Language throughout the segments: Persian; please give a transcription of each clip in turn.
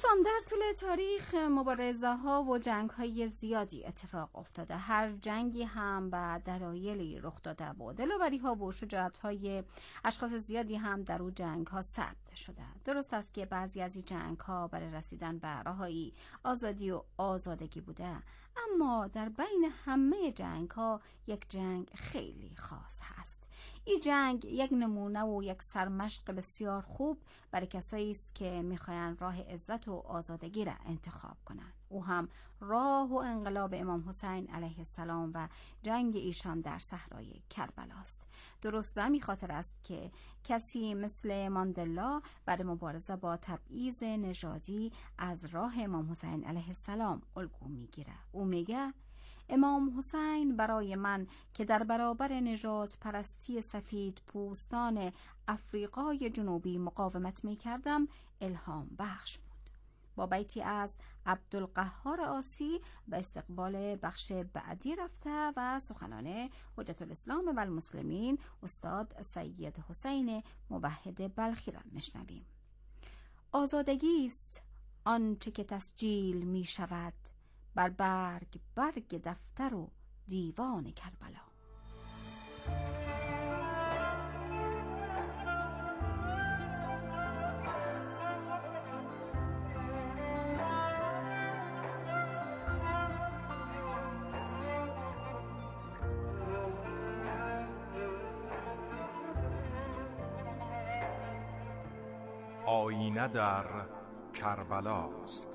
دوستان، در طول تاریخ مبارزه ها و جنگ های زیادی اتفاق افتاده. هر جنگی هم به دلایلی رخ داده و دلاوری ها و شجاعت های اشخاص زیادی هم در اون جنگ ها ثبت شده. درست است که بعضی از این جنگ ها برای رسیدن به رهایی، آزادی و آزادگی بوده، اما در بین همه جنگ ها یک جنگ خیلی خاص هست. این جنگ یک نمونه و یک سرمشق بسیار خوب برای کسایی است که میخواین راه عزت و آزادگی را انتخاب کنند. او هم راه و انقلاب امام حسین علیه السلام و جنگ ایشان در صحرای کربلا است. درست به همین خاطر است که کسی مثل ماندلا برای مبارزه با تبعیض نژادی از راه امام حسین علیه السلام الگو میگیره. او میگه امام حسین برای من که در برابر نژاد پرستی سفید پوستان افریقای جنوبی مقاومت می کردم الهام بخش بود. با بیتی از عبدالقهار عاصی به استقبال بخش بعدی رفته و سخنان حجت الاسلام و المسلمین استاد سید حسین موحد بلخی را میشنویم. آزادگی است آنچه که تسجیل می شود بر برگ دفتر و دیوان کربلا. آینه در کربلاست.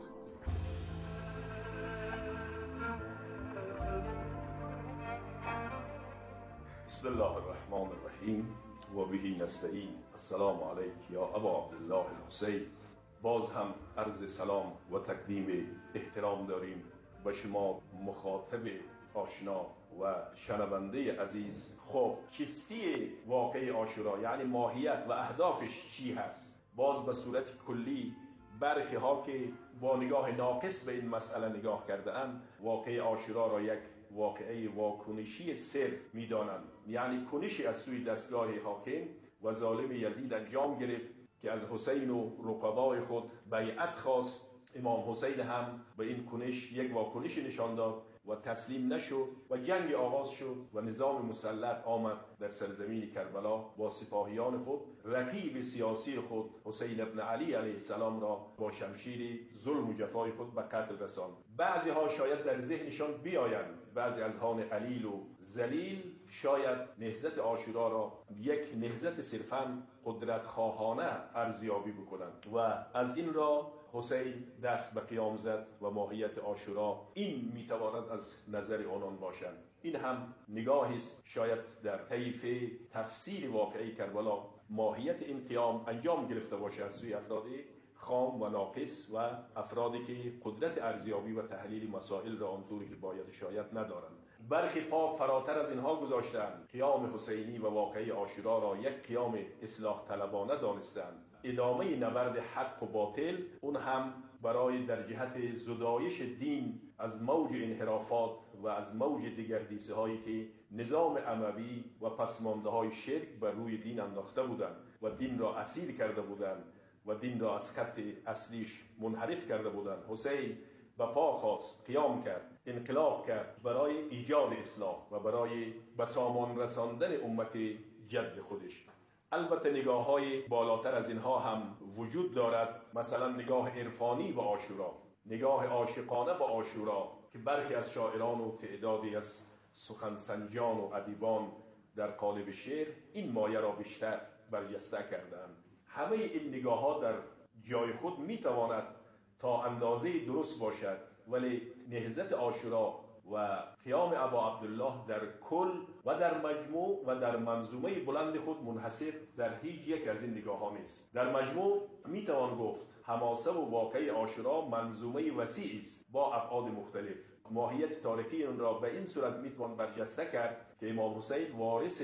بسم الله الرحمن الرحیم و به نستعین. السلام علیک یا ابا عبدالله الحسین. باز هم عرض سلام و تقدیم احترام داریم به شما مخاطب آشنا و شنونده عزیز. خب چیستی واقعه عاشورا، یعنی ماهیت و اهدافش چی هست؟ باز به صورت کلی برخی ها که با نگاه ناقص به این مسئله نگاه کرده اند، واقعه عاشورا را یک واقعه واکنشی صرف می‌دانند، یعنی کنشی از سوی دستگاه حاکم و ظالم یزید انجام گرفت که از حسین و رقبای خود بیعت خواست. امام حسین هم به این کنش یک واکنش نشان داد و تسلیم نشد و جنگ آغاز شد و نظام مسلط آمد در سرزمین کربلا با سپاهیان خود رقیب سیاسی خود حسین ابن علی علیه السلام را با شمشیر ظلم و جفای خود به قتل رساند. بعضی ها شاید در ذهنشان بیایند، بعضی از هان علیل و ذلیل شاید نهضت عاشورا را یک نهضت صرفاً قدرت خواهانه ارزیابی بکنند و از این را حسین دست به قیام زد و ماهیت عاشورا این میتواند از نظر آنان باشد. این هم نگاهی است شاید در طیف تفسیر واقعه کربلا ماهیت این قیام انجام گرفته باشد از سوی افراد خام و ناقص و افرادی که قدرت ارزیابی و تحلیل مسائل را آنطوری که باید شاید ندارند. برخی پا فراتر از اینها گذاشتند. قیام حسینی و واقعه عاشورا را یک قیام اصلاح طلبانه دانستند. ادامه نبرد حق و باطل، اون هم برای در جهت زدایش دین از موج انحرافات و از موج دگردیسه هایی که نظام اموی و پسمانده های شرک بر روی دین انداخته بودند و دین را اسیر کرده بودند و دین را از خط اصلیش منحرف کرده بودند. حسین به پا خواست، قیام کرد، انقلاب کرد برای ایجاد اصلاح و برای به سامان رساندن امت جد خودش. البته نگاه های بالاتر از اینها هم وجود دارد، مثلا نگاه عرفانی به عاشورا، نگاه عاشقانه به عاشورا که برخی از شاعران و تعدادی از سخنسنجان و ادیبان در قالب شعر این مایه را بیشتر برجسته کردند. همه این نگاه ها در جای خود میتواند تا اندازه درست باشد، ولی نهضت عاشورا و قیام ابا عبدالله در کل و در مجموع و در منظومه بلند خود منحصر در هیچ یک از این نگاه ها نیست. در مجموع میتوان گفت حماسه و واقعه عاشورا منظومه وسیعی است با ابعاد مختلف. ماهیت تاریخی اون را به این صورت میتوان برجسته کرد که امام حسین وارث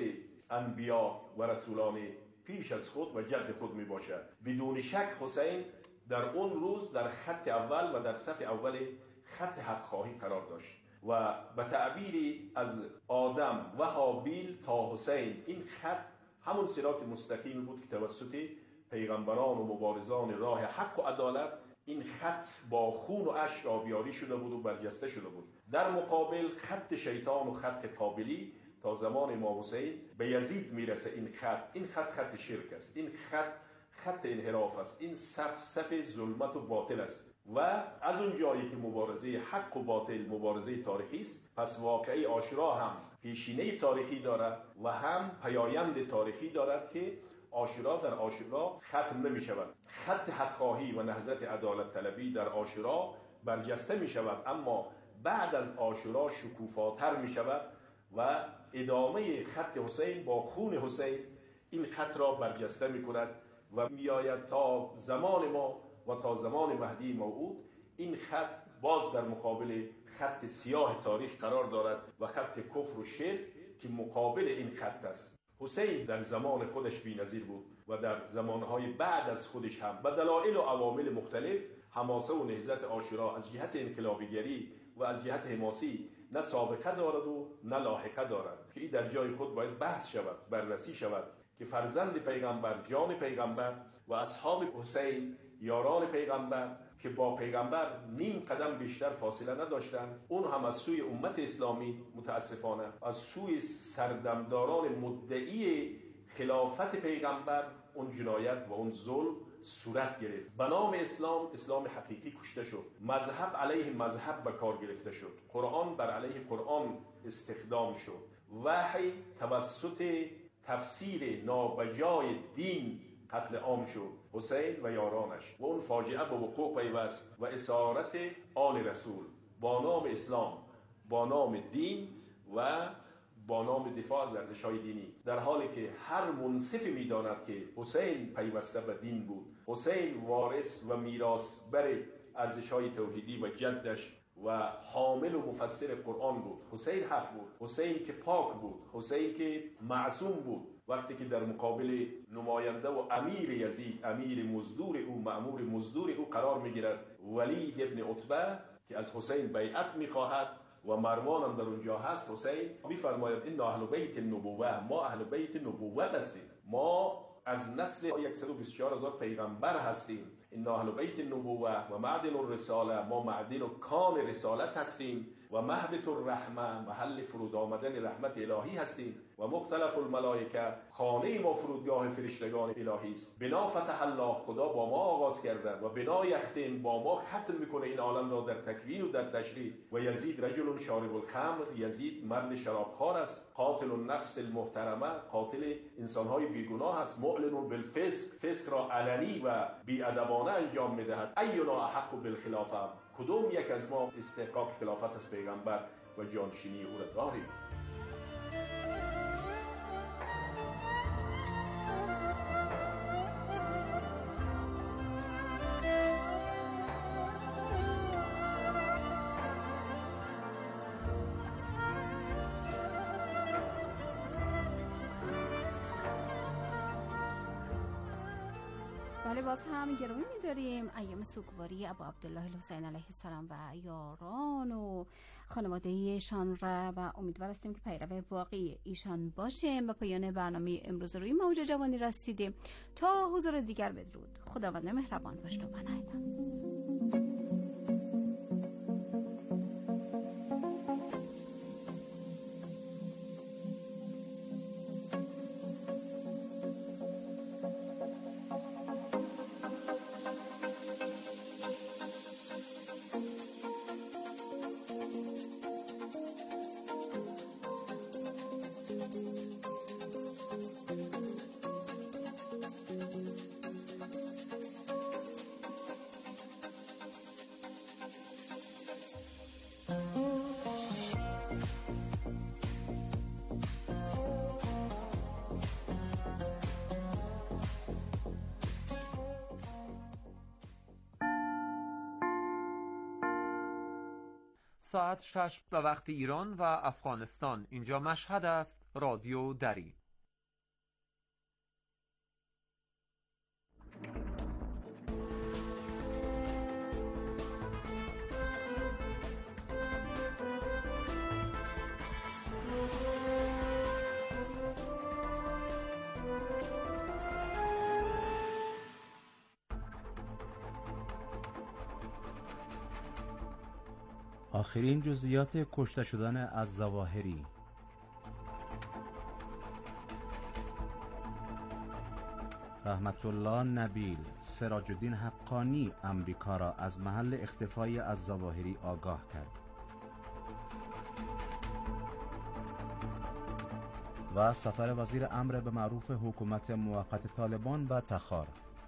انبیا و رسولان پیش از خود و جد خود می باشد. بدون شک حسین در اون روز در خط اول و در صف اول خط حق خواهی قرار داشت و به تعبیری از آدم و هابیل تا حسین این خط همون صراط مستقیم بود که توسط پیغمبران و مبارزان راه حق و عدالت این خط با خون و اشک آبیاری شده بود و برجسته شده بود. در مقابل خط شیطان و خط قابلی تا زمان امام حسین به یزید میرسه. این خط شرک است، این خط انحراف است، این صف ظلمت و باطل است و از اون جایی که مبارزه حق و باطل مبارزه تاریخی است، پس واقعه عاشورا هم پیشینه تاریخی دارد و هم پیایند تاریخی دارد که عاشورا در عاشورا ختم نمی شود. خط حق‌خواهی و نهضت عدالت طلبی در عاشورا برجسته می شود، اما بعد از عاشورا شکوفاتر می شود و ادامه خط حسین با خون حسین این خط را برجسته می کند و می آید تا زمان ما و تا زمان مهدی موعود. این خط باز در مقابل خط سیاه تاریخ قرار دارد و خط کفر و شرک که مقابل این خط است. حسین در زمان خودش بی‌نظیر بود و در زمانهای بعد از خودش هم به دلایل و عوامل مختلف حماسه و نهضت عاشورا از جهت انقلابیگری و از جهت حماسی نه سابقه دارد و نه لاحقه دارد که این در جای خود باید بحث شود، بررسی شود که فرزند پیغمبر، جان پیغمبر و اصحاب حسین یاران پیغمبر که با پیغمبر نیم قدم بیشتر فاصله نداشتند، اون هم از سوی امت اسلامی متاسفانه از سوی سردمداران مدعی خلافت پیغمبر اون جنایت و اون ظلم صورت گرفت. به نام اسلام حقیقی کشته شد، مذهب علیه مذهب به کار گرفته شد، قرآن بر علیه قرآن استخدام شد، وحی توسط تفسیر نابجای دین قتل عام شد. حسین و یارانش و اون فاجعه به وقوع پیوست و اسارت آل رسول با نام اسلام، با نام دین و با نام دفاع از ارزش‌های دینی، در حالی که هر منصفی می‌داند که حسین پیوسته به دین بود، حسین وارث و میراثبر ارزش‌های توحیدی و جدش و حامل و مفسر قرآن بود. حسین حق بود، حسین که پاک بود، حسین که معصوم بود. وقتی که در مقابل نماینده و امیر یزید، امیر مزدور او، مأمور مزدور او قرار می‌گیرد ولید ابن عتبه که از حسین بیعت می‌خواهد و مروان هم در اونجا هست، حسین می‌فرماید این اهل بیت النبوه، ما اهل بیت نبوت هستیم، ما از نسل 124,000 پیغمبر هستیم. این اهل بیت النبوه و معدن الرساله، ما معدن و کان رسالت هستیم و مهبط الرحمه، محل فرود آمدن رحمت الهی هستیم و مختلف الملائکه، خانه ما فرودگاه فرشتگان الهی است. بنا فتح الله، خدا با ما آغاز کرده و بنا یختم، با ما ختم میکنه این عالم را در تکوین و در تشریع. و یزید رجل شارب الخمر، یزید مرد شرابخوار است، قاتل النفس المحترمه، قاتل انسانهای بیگناه است، معلن بالفسق، فسق را علنی و بی‌ادبانه انجام میدهد. اینا احق بالخلافه، کدوم یک از ما استحقاق خلافت از پیغمبر و جانشینی او را داریم؟ بله، باز هم گرامی می‌داریم ایام سوگواری ابا عبدالله الحسین علیه السلام و یاران و خانواده ایشان را و امیدوار هستیم که پیرو واقعی ایشان باشیم. و پایان برنامه امروز روی موج جوانی رسیدیم. تا حضور دیگر بدرود. خداوند مهربان باش و پناهتان. ساعت 6 به وقت ایران و افغانستان. اینجا مشهد است. رادیو دری. آخرین جزئیات کشته شدن الظواهری. رحمت الله نبیل، سراج الدین حقانی امریکا را از محل اختفای الظواهری آگاه کرد. و سفر وزیر امر به معروف حکومت موقت طالبان به تخار.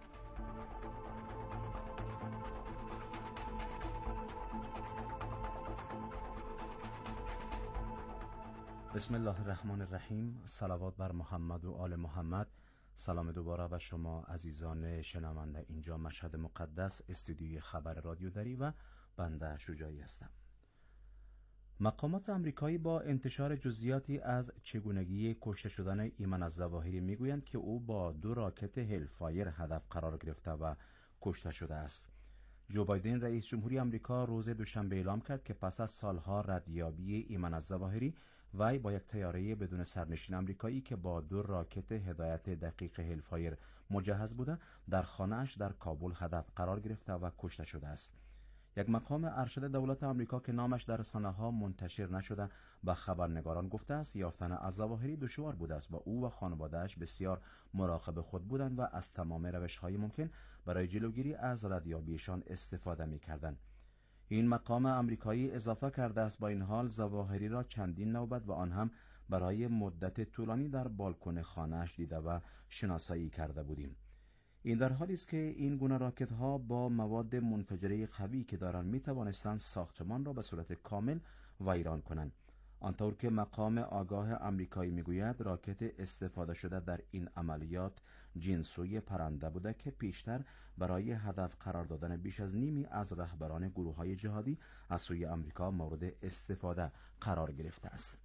بسم الله الرحمن الرحیم. صلوات بر محمد و آل محمد. سلام دوباره به شما عزیزان شنونده. اینجا مشهد مقدس، استودیوی خبر رادیو دری و بنده شجاعی هستم. مقامات آمریکایی با انتشار جزئیاتی از چگونگی کشته شدن ایمن الظواهری میگویند که او با 2 راکت هلفایر هدف قرار گرفته و کشته شده است. جو بایدن رئیس جمهوری آمریکا روز دوشنبه اعلام کرد که پس از سالها ردیابی ایمن الظواهری، وی با یک طیاره بدون سرنشین آمریکایی که با 2 راکت هدایت دقیق هلفایر مجهز بوده در خانه‌اش در کابل هدف قرار گرفته و کشته شده است. یک مقام ارشد دولت آمریکا که نامش در رسانه‌ها منتشر نشده به خبرنگاران گفته است یافتن الظواهری دشوار بوده است و او و خانواده‌اش بسیار مراقب خود بودند و از تمام روش‌های ممکن برای جلوگیری از ردیابیشان استفاده می‌کردند. این مقام آمریکایی اضافه کرده است با این حال ظواهری را چندین نوبت و آن هم برای مدت طولانی در بالکن خانه‌اش دیده و شناسایی کرده بودیم. این در حالی است که این گونه راکت ها با مواد منفجره قوی که دارند می توانستند ساختمان را به صورت کامل ویران کنند. آنطور که مقام آگاه آمریکایی میگوید راکت استفاده شده در این عملیات جنسوی پرنده بوده که پیشتر برای هدف قرار دادن بیش از نیمی از رهبران گروه‌های جهادی از سوی آمریکا مورد استفاده قرار گرفته است.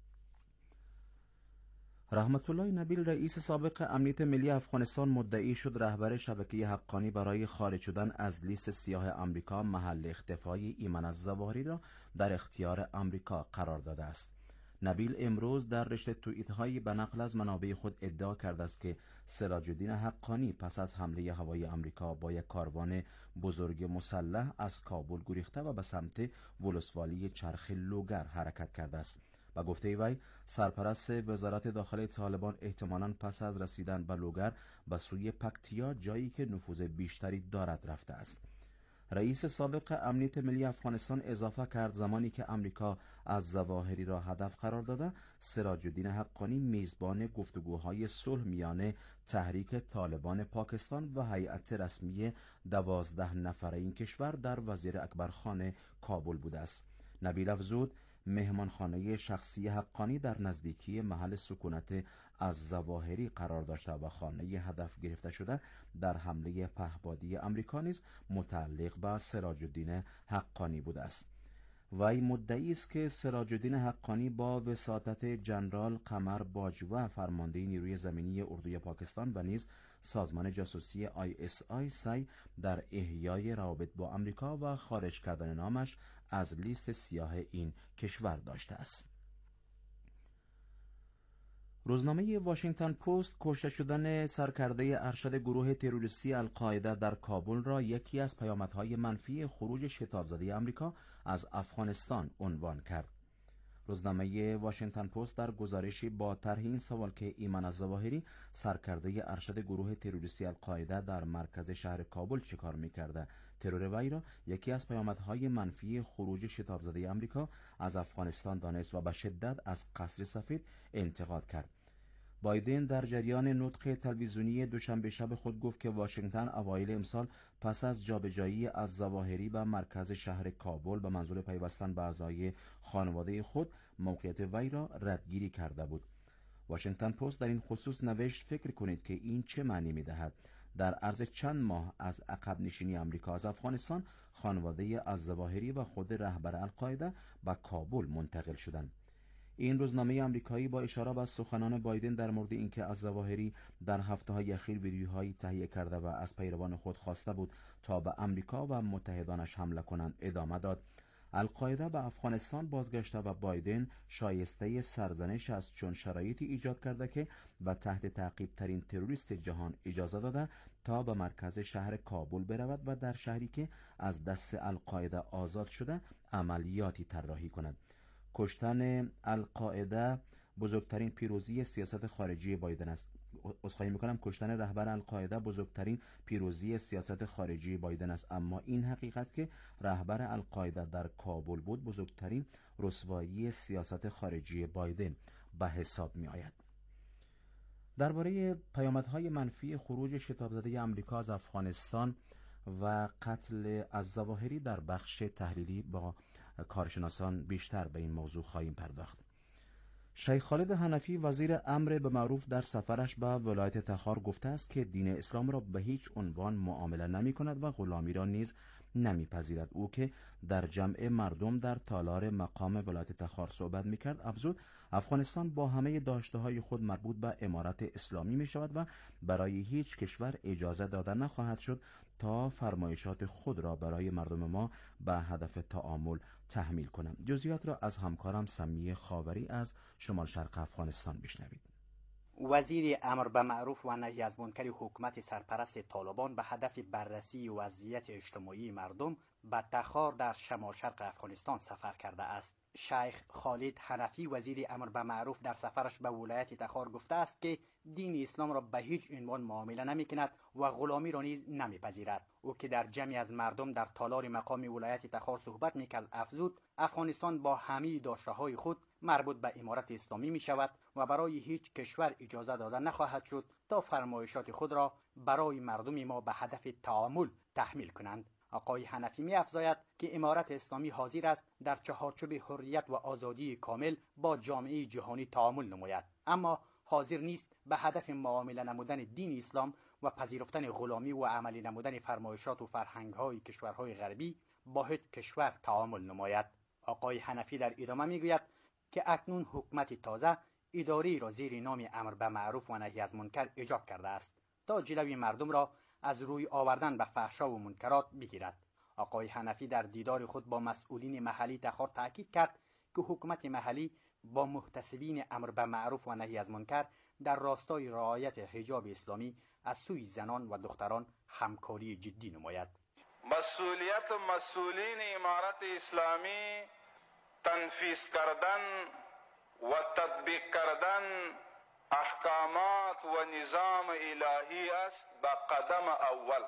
رحمت الله نبیل، رئیس سابق امنیت ملی افغانستان، مدعی شد رهبر شبکه حقانی برای خارج شدن از لیست سیاه آمریکا محل اختفای ایمن الظواهری را در اختیار آمریکا قرار داده است. نبیل امروز در رشته توییت‌هایی به نقل از منابع خود ادعا کرده است که سراج الدین حقانی پس از حمله هوایی آمریکا با یک کاروان بزرگ مسلح از کابل گریخته و به سمت ولسوالی چرخ لوگر حرکت کرده است. با گفته وی سرپرست وزارت داخلی طالبان احتمالاً پس از رسیدن به لوگر به سوی پکتیا، جایی که نفوذ بیشتری دارد، رفته است. رئیس سابق امنیت ملی افغانستان اضافه کرد زمانی که آمریکا از ظواهری را هدف قرار داده، سراج الدین حقانی میزبان گفتگوهای صلح میان تحریک طالبان پاکستان و هیئت رسمی 12 نفره این کشور در وزیر اکبرخان کابل بوده است. نبیل افزود مهمانخانه شخصی حقانی در نزدیکی محل سکونت الظواهری قرار داشته و خانه هدف گرفته شده در حمله پهپادی آمریکا نیز متعلق به سراج الدین حقانی بوده است. وی مدعی است که سراج الدین حقانی با وساطت جنرال قمر باجوه، فرمانده نیروی زمینی اردوی پاکستان و نیز سازمان جاسوسی ISI سعی در احیای روابط با آمریکا و خارج کردن نامش از لیست سیاه این کشور داشته است. روزنامه واشنگتن پست کشته شدن سرکرده ارشد گروه تروریستی القاعده در کابل را یکی از پیامدهای منفی خروج شتاب زده آمریکا از افغانستان عنوان کرد. روزنامه واشنگتن پست در گزارشی با طرح این سوال که ایمن الظواهری سرکرده ارشد گروه تروریستی القاعده در مرکز شهر کابل چیکار می‌کرده، ترور وی را یکی از پیامدهای منفی خروج شتاب زده آمریکا از افغانستان دانست و به شدت از قصر سفید انتقاد کرد. بایدن در جریان نطق تلویزیونی دوشنبه شب خود گفت که واشنگتن اوایل امسال پس از جابجایی الظواهری به مرکز شهر کابل به منظور پیوستن به اعضای خانواده خود موقعیت وی را ردگیری کرده بود. واشنگتن پست در این خصوص نوشت فکر کنید که این چه معنی می‌دهد. در عرض چند ماه از عقب نشینی آمریکا از افغانستان، خانواده الظواهری و خود رهبر القاعده به کابل منتقل شدند. این روزنامه آمریکایی با اشاره به سخنان بایدن در مورد اینکه الظواهری در هفته‌های اخیر ویدیوهایی تهیه کرده و از پیروان خود خواسته بود تا به آمریکا و متحدانش حمله کنند ادامه داد. القاعده به افغانستان بازگشته و بایدن شایسته سرزنش است، چون شرایطی ایجاد کرده که به تحت تعقیب ترین تروریست جهان اجازه داده تا به مرکز شهر کابل برود و در شهری که از دست القاعده آزاد شده عملیاتی طراحی کند. کشتن القاعده بزرگترین پیروزی سیاست خارجی بایدن است. کشتن رهبر القاعده بزرگترین پیروزی سیاست خارجی بایدن است، اما این حقیقت که رهبر القاعده در کابل بود بزرگترین رسوایی سیاست خارجی بایدن به حساب می آید. درباره پیامدهای منفی خروج شتاب زده آمریکا از افغانستان و قتل الظواهری در بخش تحلیلی با کارشناسان بیشتر به این موضوع خواهیم پرداخت. شیخ خالد حنفی وزیر امر به معروف در سفرش به ولایت تخار گفته است که دین اسلام را به هیچ عنوان معامله نمی کند و غلامی را نیز نمی پذیرد. او که در جمع مردم در تالار مقام ولایت تخار صحبت می کرد افزود افغانستان با همه داشته های خود مربوط به امارت اسلامی می شود و برای هیچ کشور اجازه داده نخواهد شد تا فرمایشات خود را برای مردم ما به هدف تعامل تحمیل کنند. جزئیات را از همکارم سمیه خاوری از شمال شرق افغانستان بشنوید. وزیر امر به معروف و نهی از منکر حکومت سرپرست طالبان به هدف بررسی وضعیت اجتماعی مردم به تخار در شمال شرق افغانستان سفر کرده است. شیخ خالد حنفی وزیر امر به معروف در سفرش به ولایت تخار گفته است که دین اسلام را به هیچ عنوان معامله نمی کند و غلامی را نیز نمی پذیرد. او که در جمعی از مردم در تالار مقام ولایت تخار صحبت می کرد افزود افغانستان با همه داشته های خود مربوط به امارت اسلامی می شود و برای هیچ کشور اجازه داده نخواهد شد تا فرمایشات خود را برای مردم ما به هدف تعامل تحمیل کنند. آقای حنفی می افزاید که امارت اسلامی حاضر است در چهارچوب حریت و آزادی کامل با جامعه جهانی تعامل نماید، اما حاضر نیست به هدف معامله نمودن دین اسلام و پذیرفتن غلامی و عملی نمودن فرمایشات و فرهنگ‌های کشورهای غربی با هیچ کشور تعامل نماید. آقای حنفی در ادامه میگوید که اکنون حکومت تازه اداره‌ای را زیر نام امر به معروف و نهی از منکر ایجاد کرده است تا جلوی مردم را از روی آوردن به فحشا و منکرات بگیرد. آقای حنفی در دیدار خود با مسئولین محلی تخار تاکید کرد که حکومت محلی با محتسبین امر به معروف و نهی از منکر در راستای رعایت حجاب اسلامی از سوی زنان و دختران همکاری جدی نماید. مسئولیت مسئولین امارت اسلامی تنفیذ کردن و تطبیق کردن احکامات و نظام الهی است. به قدم اول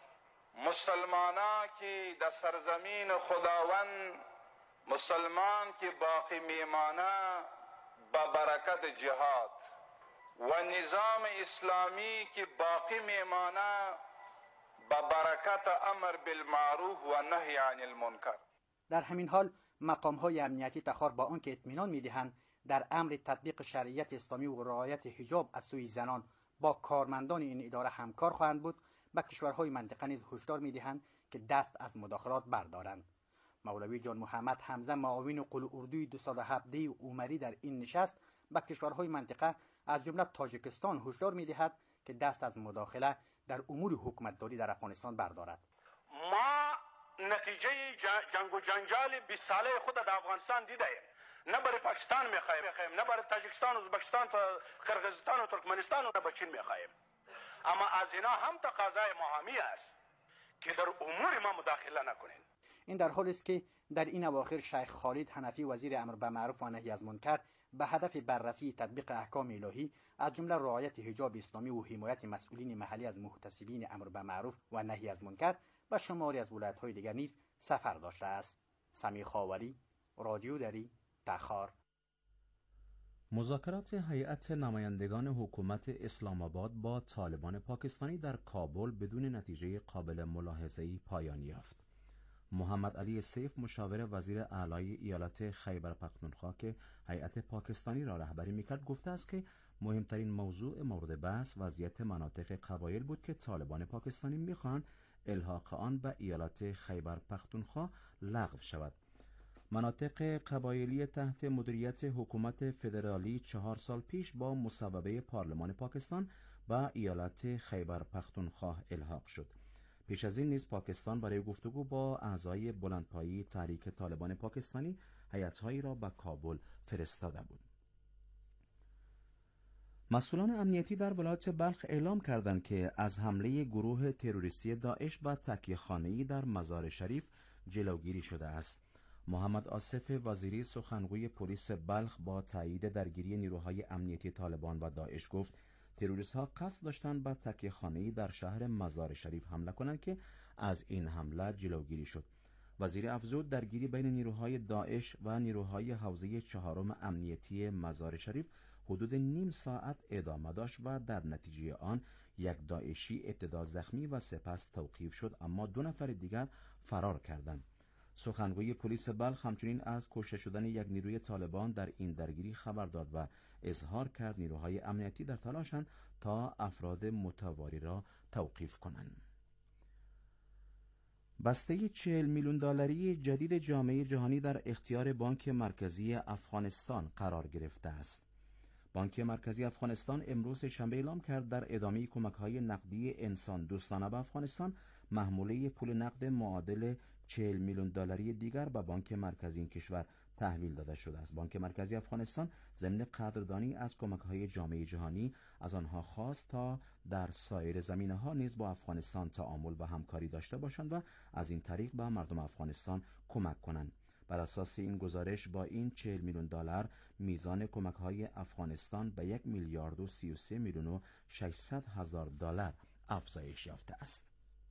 مسلمانان که در سرزمین خداوند مسلمان که باقی میمانه به برکت جهاد و نظام اسلامی که باقی میمانه به برکت امر بالمعروف و نهی عن المنکر. در همین حال مقام‌های امنیتی تخار با آنکه اطمینان می‌دهند در امر تطبیق شریعت اسلامی و رعایت حجاب از سوی زنان با کارمندان این اداره همکار خواهند بود، به کشورهای منطقه نیز هشدار می‌دهند که دست از مداخلات بردارند. مولوی جان محمد حمزه معاون قل اردوی 217 عمری در این نشست به کشورهای منطقه از جمله تاجیکستان هشدار می‌دهد که دست از مداخله در امور حکومتداری در افغانستان بردارد. ما نتیجه جنگ و جنجال 20 ساله خود در افغانستان دیدیم. نه برای پاکستان میخوایم، نه برای تاجیکستان و ازبکستان تا قرقیزستان و ترکمنستان و به چین میخوایم، اما از اینا هم تقاضای مهمی است که در امور ما مداخله نکنین. این در حالی است که در این اواخر شیخ خالد حنفی وزیر امر به معروف و نهی از منکر به هدف بررسی تطبیق احکام الهی از جمله رعایت حجاب اسلامی و حمایت مسئولین محلی از محتسبین امر به معروف و نهی از منکر و شماری از ولایت‌های دیگر نیز سفر داشته است. سمیع خاوری، رادیو دری، تخار. مذاکرات هیئت نمایندگان حکومت اسلام آباد با طالبان پاکستانی در کابل بدون نتیجه قابل ملاحظه‌ای پایان یافت. محمد علی سیف مشاور وزیر اعلی ایالت خیبر پختونخوا که هیئت پاکستانی را رهبری میکرد گفته است که مهمترین موضوع مورد بحث وضعیت مناطق قبایل بود که طالبان پاکستانی میخواهند الحاق آن به ایالت خیبر پختونخوا لغو شود. مناطق قبایلی تحت مدیریت حکومت فدرالی 4 سال پیش با مصوبه پارلمان پاکستان به ایالت خیبر پختونخوا الحاق شد. پیش از این نیز پاکستان برای گفتگو با اعضای بلندپایه تحریک طالبان پاکستانی هیئت‌هایی را به کابل فرستاده بود. مسئولان امنیتی در ولایت بلخ اعلام کردند که از حمله گروه تروریستی داعش به تکیه‌خانه‌ای در مزار شریف جلوگیری شده است. محمد آصف وزیری سخنگوی پلیس بلخ با تایید درگیری نیروهای امنیتی طالبان و داعش گفت تروریست‌ها قصد داشتند بر تکیه‌خانه‌ای در شهر مزار شریف حمله کنند که از این حمله جلوگیری شد. وزیر افزود درگیری بین نیروهای داعش و نیروهای حوزه چهارم امنیتی مزار شریف حدود نیم ساعت ادامه داشت و در نتیجه آن یک داعشی ابتدا زخمی و سپس توقیف شد، اما 2 نفر دیگر فرار کردند. سخنگوی پلیس بلخ همچنین از کشته شدن یک نیروی طالبان در این درگیری خبر داد و اظهار کرد نیروهای امنیتی در تلاشند تا افراد متواری را توقیف کنند. بسته 40 میلیون دلاری جدید جامعه جهانی در اختیار بانک مرکزی افغانستان قرار گرفته است. بانک مرکزی افغانستان امروز شنبه اعلام کرد در ادامه کمک‌های نقدی انسان دوستانه به افغانستان محموله پول نقد معادل 40 میلیون دلاری دیگر به بانک مرکزی این کشور تحویل داده شده است. بانک مرکزی افغانستان ضمن قدردانی از کمک‌های جامعه جهانی از آنها خواست تا در سایر زمینه‌ها نیز با افغانستان تعامل و همکاری داشته باشند و از این طریق به مردم افغانستان کمک کنند. بر اساس این گزارش با این 40 میلیون دلار میزان کمک‌های افغانستان به 1 میلیارد و 33 میلیون و 600 هزار دلار افزایش یافته است.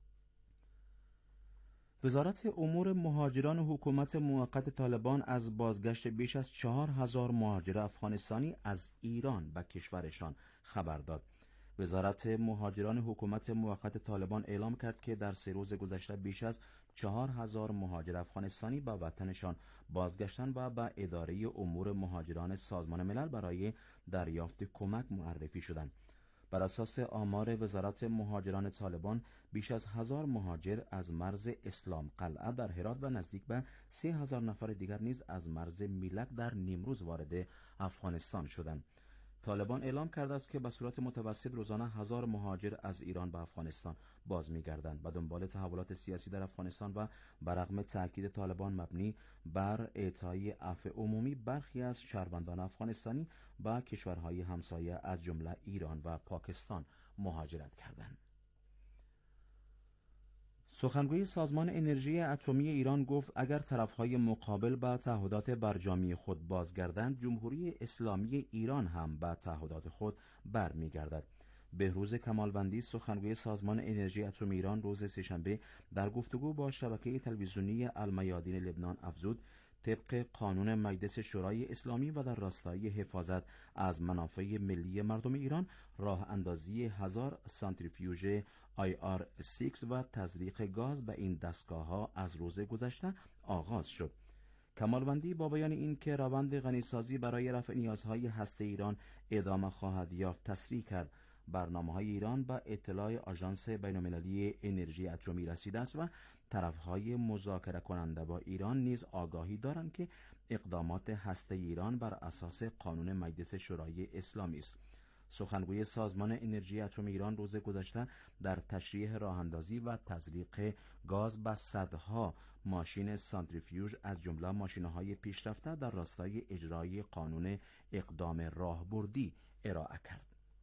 وزارت امور مهاجران حکومت موقت طالبان از بازگشت بیش از 4000 مهاجر افغانستانی از ایران به کشورشان خبر داد. وزارت مهاجران حکومت موقت طالبان اعلام کرد که در 3 روز گذشته بیش از 4000 مهاجر افغانستانی به وطنشان بازگشتند و به اداره امور مهاجران سازمان ملل برای دریافت کمک معرفی شدند. بر اساس آمار وزارت مهاجران طالبان بیش از 1000 مهاجر از مرز اسلام قلعه در هرات و نزدیک به 3000 نفر دیگر نیز از مرز میلک در نیمروز وارد افغانستان شدند. طالبان اعلام کرده است که به صورت متوسط روزانه 1000 مهاجر از ایران به افغانستان باز می‌گردند. به دنبال تحولات سیاسی در افغانستان و برغم تاکید طالبان مبنی بر اعطای عفو عمومی، برخی از شهروندان افغانستانی به کشورهای همسایه از جمله ایران و پاکستان مهاجرت کردند. سخنگوی سازمان انرژی اتمی ایران گفت اگر طرفهای مقابل به تعهدات برجامی خود بازگردند، جمهوری اسلامی ایران هم به تعهدات خود برمیگردد. بهروز کمالوندی سخنگوی سازمان انرژی اتمی ایران روز سه‌شنبه در گفتگو با شبکه تلویزیونی المیادین لبنان افزود طبق قانون مجلس شورای اسلامی و در راستای حفاظت از منافع ملی مردم ایران راه اندازی 1000 سانتریفیوژ IR6 و تزریق گاز به این دستگاه‌ها از روز گذشته آغاز شد. کمالوندی با بیان این که روند غنیسازی برای رفع نیازهای هسته ایران ادامه خواهد یافت تصریح کرد برنامه‌های ایران به اطلاع آژانس بین‌المللی انرژی اتمی رسیده است و طرفهای مذاکره کننده با ایران نیز آگاهی دارند که اقدامات هسته ایران بر اساس قانون مجلس شورای اسلامی است. سخنگوی سازمان انرژی اتمی ایران روز گذشته در تشریح راهاندازی و تزریق گاز به صدها ماشین سانتریفیوژ از جمله ماشین‌های پیشرفته در راستای اجرای قانون اقدام راهبردی ارائه کرد.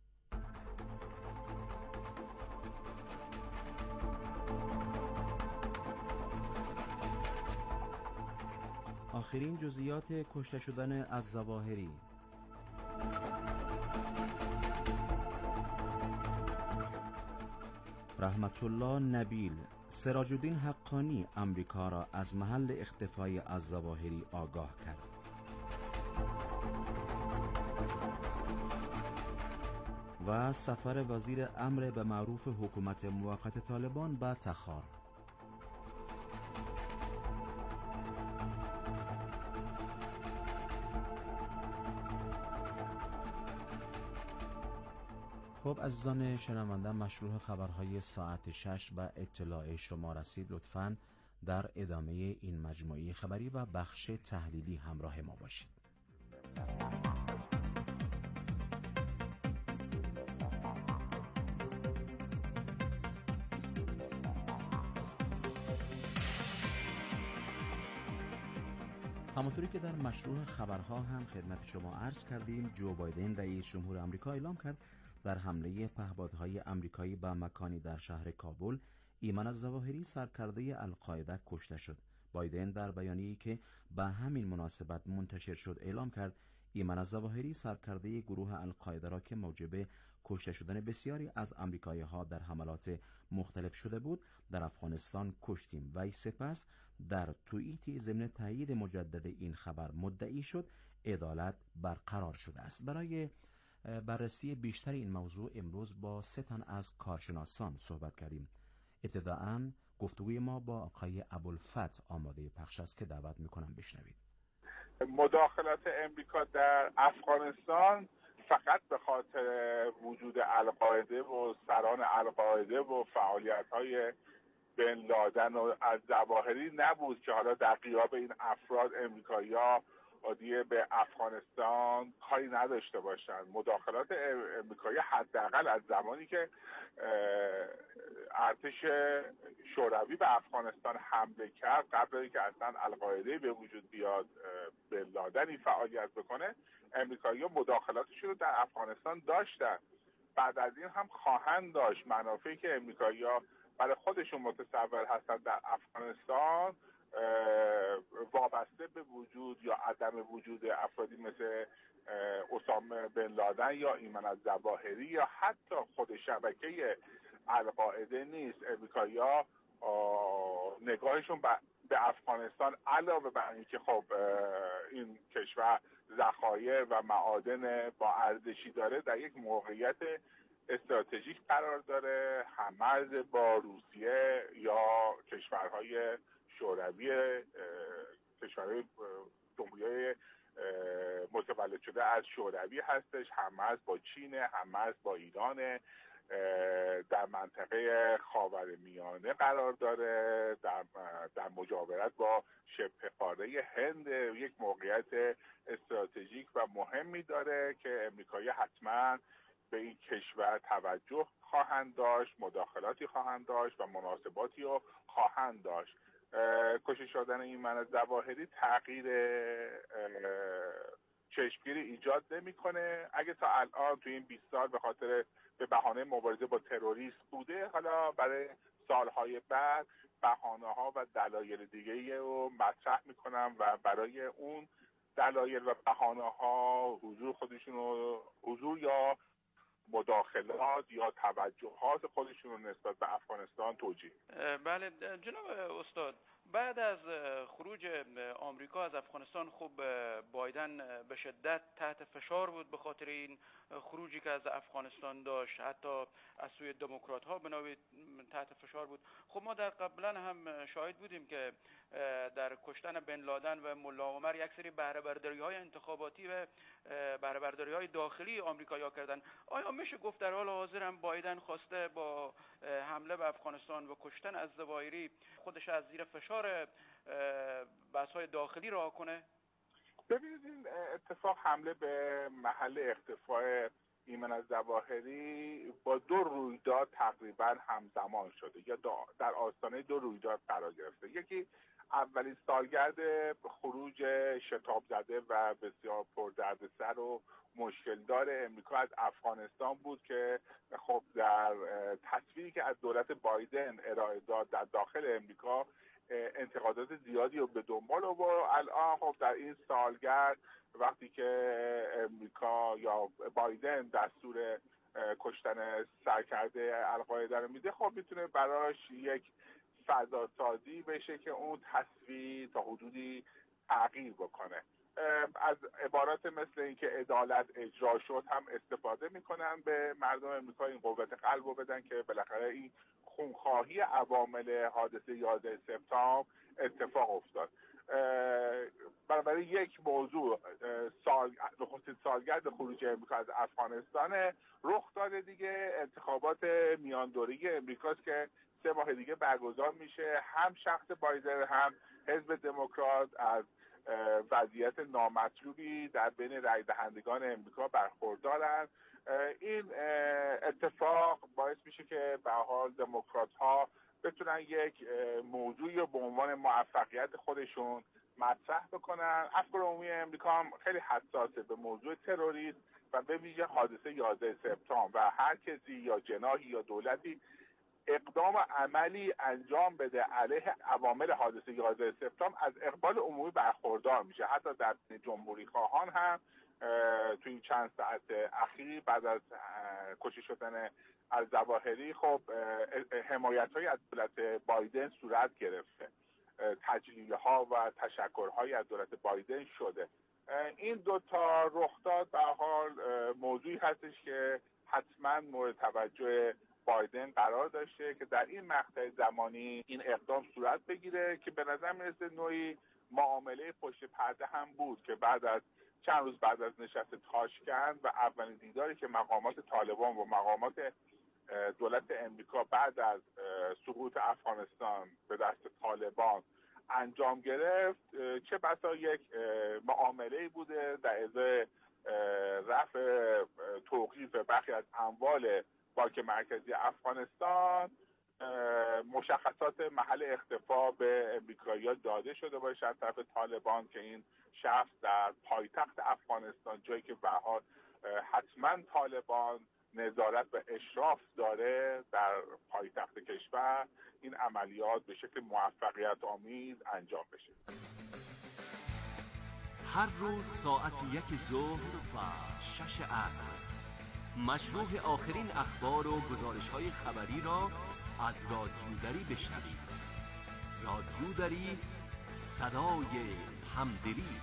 آخرین جزئیات کشته شدن الظواهری. رحمت الله نبیل، سراج الدین حقانی امریکا را از محل اختفای الظواهری آگاه کرد. و سفر وزیر امر به معروف حکومت موقت طالبان به تخار. خب عزیزان شنونده، مشروع خبرهای ساعت 6 به اطلاع شما رسید. لطفاً در ادامه این مجموعه خبری و بخش تحلیلی همراه ما باشید. همونطوری که در مشروع خبرها هم خدمت شما عرض کردیم، جو بایدن رئیس جمهور آمریکا اعلام کرد در حمله پهپادهای آمریکایی به مکانی در شهر کابل، ایمن الظواهری سرکرده القاعده کشته شد. بایدن در بیانیه‌ای که به همین مناسبت منتشر شد اعلام کرد ایمن الظواهری سرکرده گروه القاعده را که موجب کشته شدن بسیاری از آمریکایی‌ها در حملات مختلف شده بود در افغانستان کشتیم. وی سپس در توییتی ضمن تایید مجدد این خبر مدعی شد عدالت برقرار شده است. برای بررسی بیشتر این موضوع امروز با 3 تن از کارشناسان صحبت کردیم. ابتداءً گفتگوی ما با آقای ابوالفتح آماده پخش است که دعوت میکنم بشنوید. مداخلات امریکا در افغانستان فقط به خاطر وجود القاعده و سران القاعده و فعالیت‌های بن لادن و الظواهری نبود که حالا در غیاب این افراد امریکایی‌ها عادیه به افغانستان کاری نداشته باشند. مداخلات امریکایی حداقل از زمانی که ارتش شوروی به افغانستان حمله کرد، قبل از اینکه اصلا القاعده به وجود بیاد، بن لادنی فعالیت بکنه، امریکایی‌ها مداخلاتشون رو در افغانستان داشتن، بعد از این هم خواهند داشت. منافعی که امریکایی‌ها برای خودشون متصور هستن در افغانستان وابسته به وجود یا عدم وجود افرادی مثل اسامه بن لادن یا ایمن الظواهری یا حتی خود شبکه القاعده نیست. امریکایی‌ها نگاهشون به افغانستان علاوه بر اینکه خب این کشور ذخایر و معادن با ارزشی داره، در یک موقعیت استراتژیک قرار داره، هم‌مرز با روسیه یا کشورهای شوروی، کشورهای جمهوری‌های متولد شده از شوروی هستش، هم‌مرز با چین، هم‌مرز با ایران، در منطقه خاورمیانه قرار داره، در مجاورت با شبه قاره هند یک موقعیت استراتژیک و مهمی داره که امریکایی حتما به این کشور توجه خواهند داشت، مداخلاتی خواهند داشت و مناسباتی رو خواهند داشت. کشته شدن ایمن الظواهری تغییر چشمگیری ایجاد نمی‌کنه. اگه تا الان تو این 20 سال به خاطر به بهانه مبارزه با تروریسم بوده، حالا برای سالهای بعد بهانه‌ها و دلایل دیگه‌ای رو مطرح می‌کنن و برای اون دلایل و بهانه‌ها حضور یا مداخلات یا توجهات خودشون رو نسبت به افغانستان توجیه. بله جناب استاد، بعد از خروج آمریکا از افغانستان خب بایدن به شدت تحت فشار بود به خاطر این خروجی که از افغانستان داشت، حتی از سوی دموکرات ها بنابرای تحت فشار بود. خب ما در قبلا هم شاهد بودیم که در کشتن بن لادن و ملا عمر یک سری بهره برداری های انتخاباتی و بهره برداری های داخلی آمریکایی‌ها کردن. آیا میشه گفت در حال حاضر هم بایدن خواسته با حمله به افغانستان و کشتن الظواهری خودش از زیر فشار بحث‌های داخلی رها کنه؟ ببینید این اتفاق حمله به محل اختفاء ایمن الظواهری با 2 رویداد تقریبا همزمان شده یا در آستانه 2 رویداد قرار گرفته. یکی اولین سالگرد خروج شتاب زده و بسیار پردردسر و مشکل دار امریکا از افغانستان بود که خب در تصویری که از دولت بایدن ارائه داد در داخل امریکا انتقادات زیادی رو به دنبال و الان خب در این سالگرد وقتی که امریکا یا بایدن دستور کشتن سرکرده القاعده رو میده، خب میتونه براش یک فضا سازی بشه که اون تصویر تا حدودی تغییر بکنه. از عبارات مثل اینکه عدالت اجرا شد هم استفاده میکنن به مردم امریکا این قوت قلب رو بدن که بالاخره این خونخواهی عوامل حادثه 11 سپتامبر اتفاق افتاد. برای یک موضوع نخستین سالگرد خروج امریکا از افغانستان رخ داده دیگه، انتخابات میان دوره‌ای امریکاست که 3 ماه دیگه برگزار میشه. هم شخص بایدن هم حزب دموکرات از وضعیت نامطلوبی در بین رای دهندگان امریکا برخوردارند. این اتفاق باعث میشه که به حال دموکرات ها بتونن یک موضوعی رو به عنوان موفقیت خودشون مطرح بکنن. افکار عمومی امریکا هم خیلی حساسه به موضوع تروریسم و به ویژه حادثه 11 سپتامبر و هر کسی یا جناحی یا دولتی اقدام عملی انجام بده علیه عوامل حادثه 11 سپتامبر از اقبال عمومی برخوردار میشه. حتی در جمهوری خواهان هم توی این چند ساعت اخیر بعد از کشته شدن الظواهری خب حمایت‌هایی از دولت بایدن صورت گرفته، تجلیل‌ها و تشکرهایی از دولت بایدن شده. این دوتا رخداد به حال موضوعی هستش که حتما مورد توجه بایدن قرار داشته که در این مقطع زمانی این اقدام صورت بگیره که به نظر میرسه نوعی معامله پشت پرده هم بود که چند روز بعد از نشست تاشکند و اولین دیداری که مقامات طالبان و مقامات دولت امریکا بعد از سقوط افغانستان به دست طالبان انجام گرفت، چه بسا یک معامله‌ای بوده در ازای رفع توقیف برخی از اموال بانک مرکزی افغانستان مشخصات محل اختفا به امریکایی‌ها داده شده باشه از طرف طالبان که این شخص در پایتخت افغانستان، جایی که به حال حتما طالبان نظارت و اشراف داره در پایتخت کشور، این عملیات به شکل موفقیت آمیز انجام بشه. هر روز ساعت 1 ظهر و 6 عصر مشروع آخرین اخبار و گزارش‌های خبری را از رادیو دری بشنوید. رادیو دری، صدای همدلی.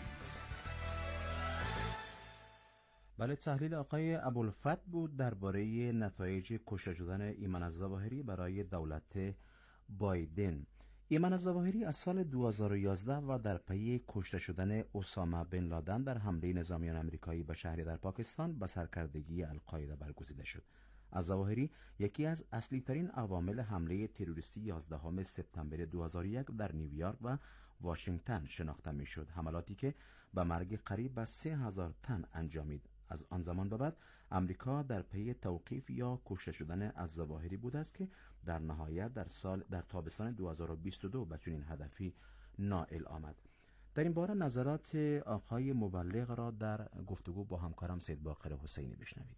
بله، تحلیل آقای ابوالفتح بود درباره نتایج کشته شدن ایمن الظواهری برای دولت بایدن. ایمن الظواهری از سال 2011 و در پی کشته شدن اسامه بن لادن در حمله نظامیان آمریکایی به شهری در پاکستان به سرکردگی القاعده برگزیده شد. الظواهری یکی از اصلی ترین عوامل حمله تروریستی 11 سپتامبر 2001 در نیویورک و واشنگتن شناخته می شد، حملاتی که به مرگ قریب به 3000 تن انجامید. از آن زمان به بعد امریکا در پی توقیف یا کشته شدن الظواهری بود است که در نهایت در تابستان 2022 به چنین هدفی نائل آمد. در این باره نظرات آقای مبلغ را در گفتگو با همکارم سید باقر حسینی بشنوید.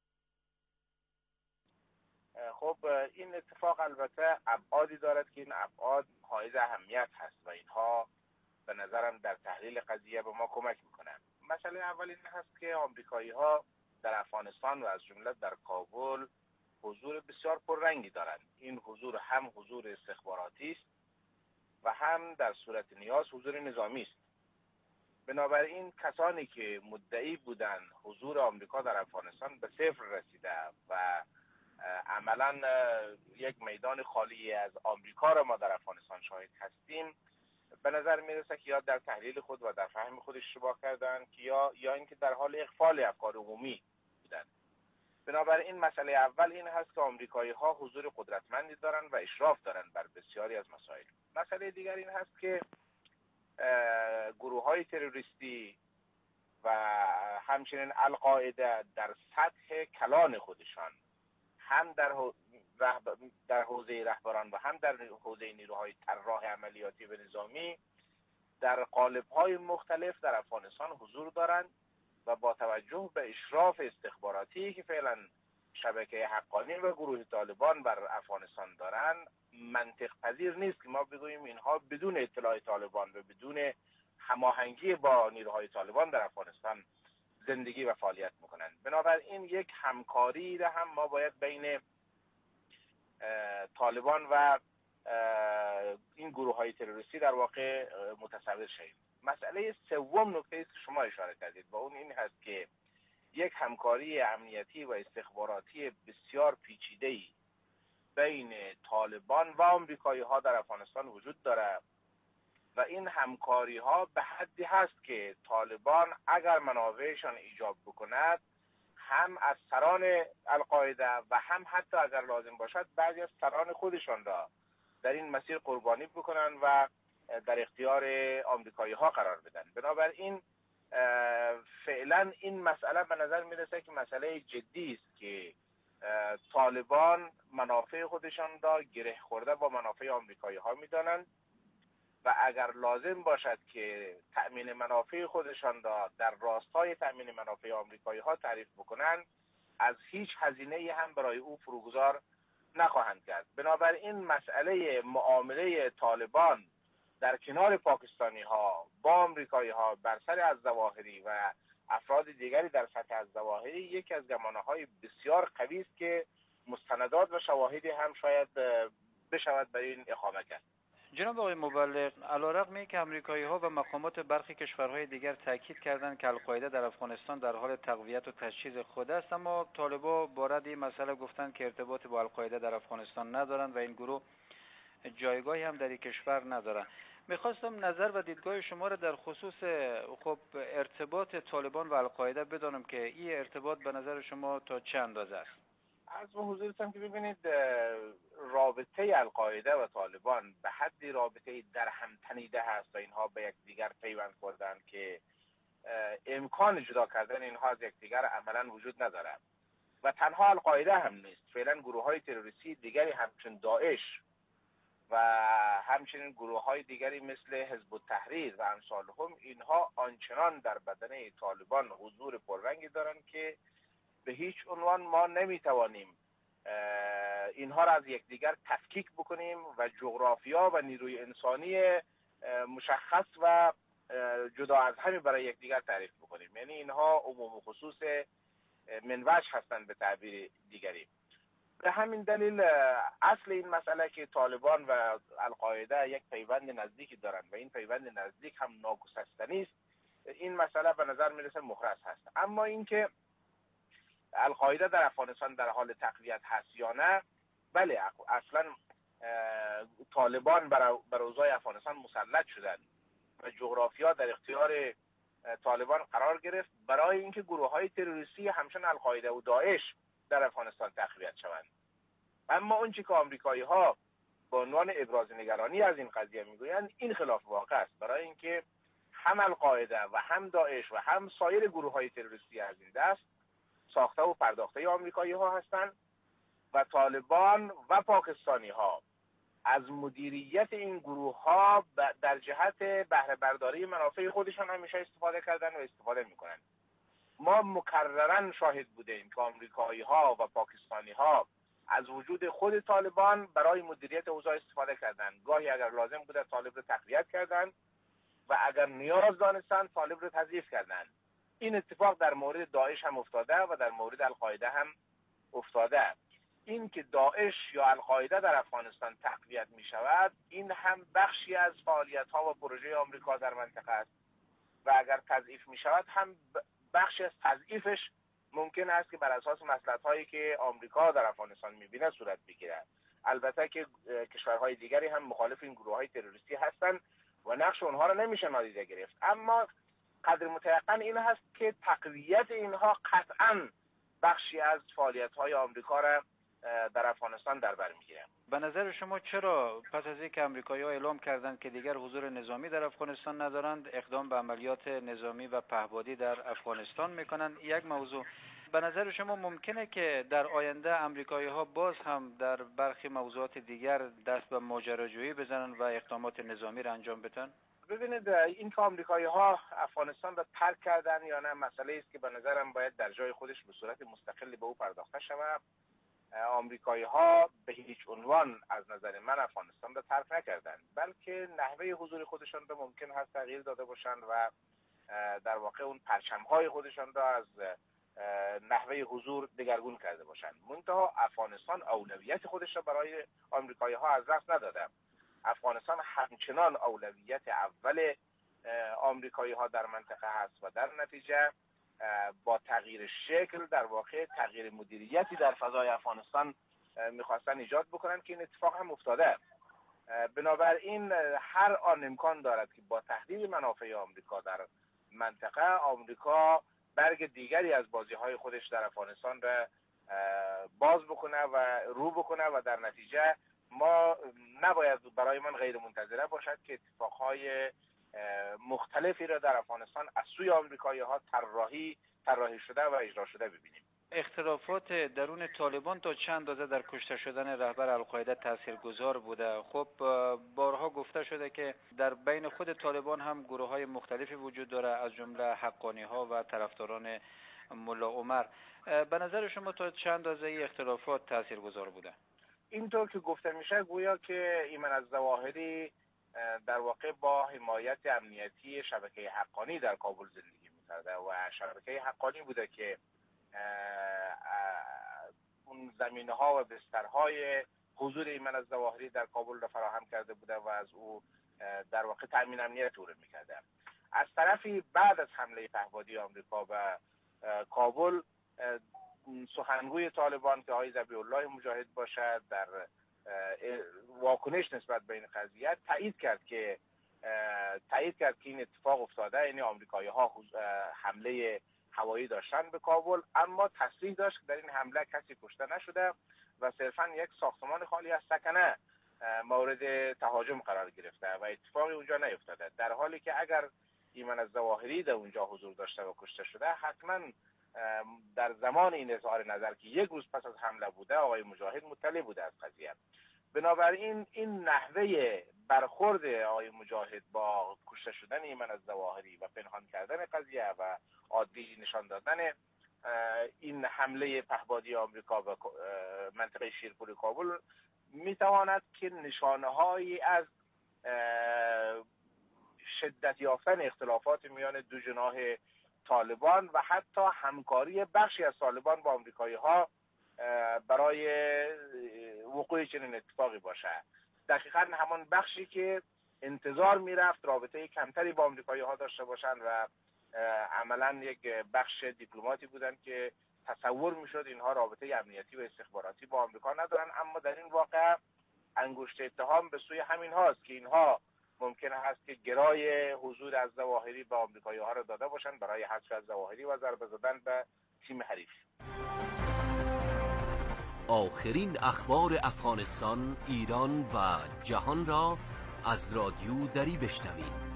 خب این اتفاق البته ابعادی دارد که این ابعاد حائز اهمیت هست و اینها به نظرم در تحلیل قضیه به ما کمک میکنند. مسئله اول این هست که آمریکایی‌ها در افغانستان و از جمله در کابل حضور بسیار پررنگی دارند. این حضور هم حضور استخباراتی است و هم در صورت نیاز حضور نظامی است. بنابراین کسانی که مدعی بودند حضور آمریکا در افغانستان به صفر رسیده و عملاً یک میدان خالی از آمریکا را ما در افغانستان شاهد هستیم، به نظر میرسه که یا در تحلیل خود و در فهم خود اشتباه کردن که یا اینکه در حال اغفال افکار عمومی بودن. بنابراین مسئله اول این هست که آمریکایی‌ها حضور قدرتمندی دارن و اشراف دارن بر بسیاری از مسائل. مسئله دیگر این هست که گروه‌های تروریستی و همچنین القاعده در سطح کلان خودشان هم در حوزه رهبران و هم در حوزه نیروهای طراح عملیاتی و نظامی در قالب‌های مختلف در افغانستان حضور دارند و با توجه به اشراف استخباراتی که فعلا شبکه حقانی و گروه طالبان بر افغانستان دارند، منطق پذیر نیست که ما بگوییم اینها بدون اطلاع طالبان و بدون هماهنگی با نیروهای طالبان در افغانستان زندگی و فعالیت میکنند. بنابراین یک همکاری را هم ما باید بین طالبان و این گروه های تروریستی در واقع متصور شویم. مسئله سوم نکته است که شما اشاره کردید و اون این هست که یک همکاری امنیتی و استخباراتی بسیار پیچیده‌ای بین طالبان و آمریکایی ها در افغانستان وجود دارد و این همکاری ها به حدی هست که طالبان اگر منافعشان ایجاب بکند هم از سران القاعده و هم حتی اگر لازم باشد بعضی از سران خودشان را در این مسیر قربانی بکنن و در اختیار آمریکایی ها قرار بدن. بنابراین فعلا این مسئله به نظر میرسه که مسئله جدی است که طالبان منافع خودشان را گره خورده با منافع آمریکایی ها میدانند و اگر لازم باشد که تأمین منافع خودشان را در راستای تأمین منافع آمریکایی ها تعریف بکنند، از هیچ هزینه‌ای هم برای او فروگذار نخواهند کرد. بنابراین مسئله معامله طالبان در کنار پاکستانی ها با آمریکایی ها بر سر الظواهری و افراد دیگری در سطح الظواهری یکی از گمانه‌های بسیار قوی است که مستندات و شواهدی هم شاید بشود برای این اقامه کرد. جناب آقای مبلغ، علیرغم اینکه آمریکایی‌ها و مقامات برخی کشورهای دیگر تاکید کردند که القاعده در افغانستان در حال تقویت و تجهیز خود است، اما طالبان بارد این مسئله گفتند که ارتباط با القاعده در افغانستان ندارند و این گروه جایگاهی هم در این کشور ندارند. میخواستم نظر و دیدگاه شما را در خصوص ارتباط طالبان و القاعده بدانم که این ارتباط به نظر شما تا چه اندازه است؟ از حضورتان که ببینید رابطه القاعده و طالبان به حدی رابطه در هم تنیده هست و اینها به یکدیگر پیوند خوردند که امکان جدا کردن اینها از یکدیگر عملا وجود ندارد و تنها القاعده هم نیست. فعلا گروه‌های تروریستی دیگری همچون داعش و همچنین گروه‌های دیگری مثل حزب التحریر و امثالهم اینها آنچنان در بدنه طالبان حضور پررنگی دارند که به هیچ عنوان ما نمیتوانیم اینها را از یکدیگر تفکیک بکنیم و جغرافیا و نیروی انسانی مشخص و جدا از هم برای یکدیگر تعریف بکنیم. یعنی اینها عموم و خصوص منوج هستند به تعبیر دیگری. به همین دلیل اصل این مسئله که طالبان و القاعده یک پیوند نزدیکی دارند و این پیوند نزدیک هم ناگسستنی است، این مسئله به نظر میرسه مخرس هست. اما اینکه القاعده در افغانستان در حال تقویت هست یا نه، بله اصلا طالبان بر اوضاع افغانستان مسلط شدند و جغرافیا در اختیار طالبان قرار گرفت برای اینکه گروه‌های تروریستی همچون القاعده و داعش در افغانستان تقویت شوند. اما اونچه که آمریکایی‌ها به عنوان ابراز نگرانی از این قضیه میگویند این خلاف واقع است، برای اینکه هم القاعده و هم داعش و هم سایر گروه‌های تروریستی از این دست ساخته و پرداخته آمریکایی‌ها هستند و طالبان و پاکستانی‌ها از مدیریت این گروه‌ها در جهت بهره برداری منافع خودشان همیشه استفاده کردن و استفاده می‌کنند. ما مکرراً شاهد بودیم که آمریکایی‌ها و پاکستانی‌ها از وجود خود طالبان برای مدیریت اوضاع استفاده کردند. گاهی اگر لازم بوده طالب را تقویت کردند و اگر نیاز دانستند طالب را تضعیف کردند. این اتفاق در مورد داعش هم افتاده و در مورد القاعده هم افتاده. این که داعش یا القاعده در افغانستان تقویت می شود، این هم بخشی از فعالیت ها و پروژه آمریکا در منطقه است و اگر تضعیف می شود هم بخشی از تضعیفش ممکن است که بر اساس مصلحت هایی که آمریکا در افغانستان می بینه صورت بگیرد. البته که کشورهای دیگری هم مخالف این گروه های تروریستی هستند و نقش اونها را نمیشه نادیده گرفت، اما قدر متيقن این هست که تقویت اینها قطعاً بخشی از فعالیت‌های آمریکا را در افغانستان در بر می‌گیره. به نظر شما چرا پس از اینکه آمریکایی‌ها اعلام کردند که دیگر حضور نظامی در افغانستان ندارند، اقدام به عملیات نظامی و پهپادی در افغانستان می‌کنند؟ یک موضوع. به نظر شما ممکنه که در آینده آمریکایی‌ها باز هم در برخی موضوعات دیگر دست به ماجراجویی بزنند و اقدامات نظامی را انجام بدن؟ ببینید، این که آمریکایی‌ها افغانستان را ترک کردن یا نه مسئله است که به نظرم باید در جای خودش به صورت مستقلی به او پرداخته شود. آمریکایی‌ها به هیچ عنوان از نظر من افغانستان را ترک نکردند، بلکه نحوه حضور خودشان را ممکن هست تغییر داده باشند و در واقع اون پرچم‌های خودشان را از نحوه حضور دگرگون کرده باشند. منتها افغانستان اولویت خودش را برای آمریکایی‌ها از دست نداده. افغانستان همچنان اولویت اول آمریکایی‌ها در منطقه هست و در نتیجه با تغییر شکل در واقع تغییر مدیریتی در فضای افغانستان میخواستن ایجاد بکنن که این اتفاق هم افتاده. بنابراین هر آن امکان دارد که با تهدید منافع آمریکا در منطقه، آمریکا برگ دیگری از بازی‌های خودش در افغانستان را باز بکنه و رو بکنه و در نتیجه ما نباید برای من غیر منتظره باشد که اتفاقهای مختلفی را در افغانستان از سوی آمریکایی‌ها طراحی شده و اجرا شده ببینیم. اختلافات درون طالبان تا چند اندازه در کشته شدن رهبر القاعده تاثیرگذار بوده؟ خب بارها گفته شده که در بین خود طالبان هم گروه‌های مختلفی وجود داره، از جمله حقانی‌ها و طرفداران ملا عمر. به نظر شما تا چند اندازه اختلافات تاثیرگذار بوده؟ اینطور که گفته میشه گویا که ایمن الظواهری در واقع با حمایت امنیتی شبکه حقانی در کابل زندگی می‌کرده و شبکه حقانی بوده که اون زمینه‌ها و بسترهای حضور ایمن الظواهری در کابل را فراهم کرده بوده و از او در واقع تامین امنیت او را می‌کرده. از طرفی بعد از حمله پهپادی آمریکا به کابل، سخنگوی طالبان که آقای ذبیح الله مجاهد باشد در واکنش نسبت به این قضیه تایید کرد که این اتفاق افتاده، یعنی آمریکایی‌ها حمله هوایی داشتن به کابل، اما تصریح داشت که در این حمله کسی کشته نشده و صرفا یک ساختمان خالی از سکنه مورد تهاجم قرار گرفته و اتفاقی اونجا نیفتاده، در حالی که اگر ایمن الظواهری در اونجا حضور داشته و کشته شده، حتما در زمان این اظهار نظر که یک روز پس از حمله بوده، آقای مجاهد مطلع بوده از قضیه. بنابراین این نحوه برخورد آقای مجاهد با کشته شدن ایمن الظواهری و پنهان کردن قضیه و عادی نشان دادن این حمله پهپادی آمریکا به منطقه شیرپور کابل میتواند که نشانه‌هایی از شدت یافتن اختلافات میان دو جناح طالبان و حتی همکاری بخشی از طالبان با آمریکایی‌ها برای وقوع چنین اتفاقی باشه. دقیقاً همان بخشی که انتظار میرفت رابطه کمتری با آمریکایی‌ها داشته باشند و عملاً یک بخش دیپلماتی بودن که تصور میشد اینها رابطه امنیتی و استخباراتی با آمریکا ندارن، اما در این واقع انگشت اتهام به سوی همین هاست که اینها ممکن است که گرای حضور از ظواهری به آمریکایی‌ها را داده باشند برای حذف از ظواهری و ضربه زدن به تیم حریف. آخرین اخبار افغانستان، ایران و جهان را از رادیو دری بشنوید.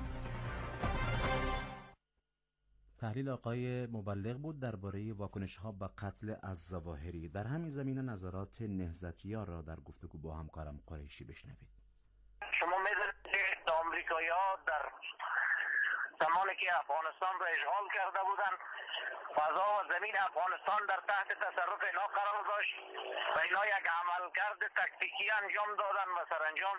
تحلیل آقای مبلغ بود درباره واکنش‌ها به قتل الظواهری. در همین زمینه نظرات نهضتی‌ها را در گفتگو با همکارم قریشی بشنوید. شما می‌دونید که آمریکایی‌ها در زمانی که افغانستان را اشغال کرده بودند، فضا و زمین افغانستان در تحت تصرف اینا قرار داشت و اینا یک عملکرد تکتیکی انجام دادن و سرانجام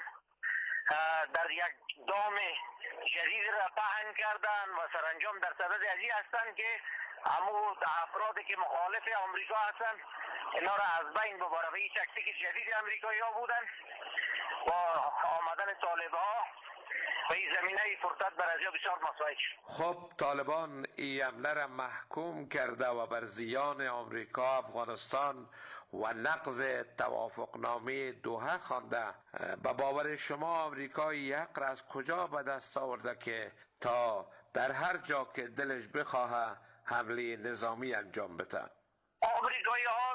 در یک دام جدید را پهن کردن و سرانجام در صدد ازی هستند که همون افرادی که مخالف آمریکا هستند اینا را از بین ببره. و این تکتیک جدید آمریکایی‌ها بودن با آمدن طالب‌ها و این زمینه فرصت برای بسیار مساعد شد. خب طالبان این حمله را محکوم کرده و بر زیان آمریکا افغانستان و نقض توافقنامه دوحه خوانده. به باور شما آمریکا یک را از کجا به دست آورده که تا در هر جا که دلش بخواه حمله نظامی انجام بده؟ آمریکایی‌ها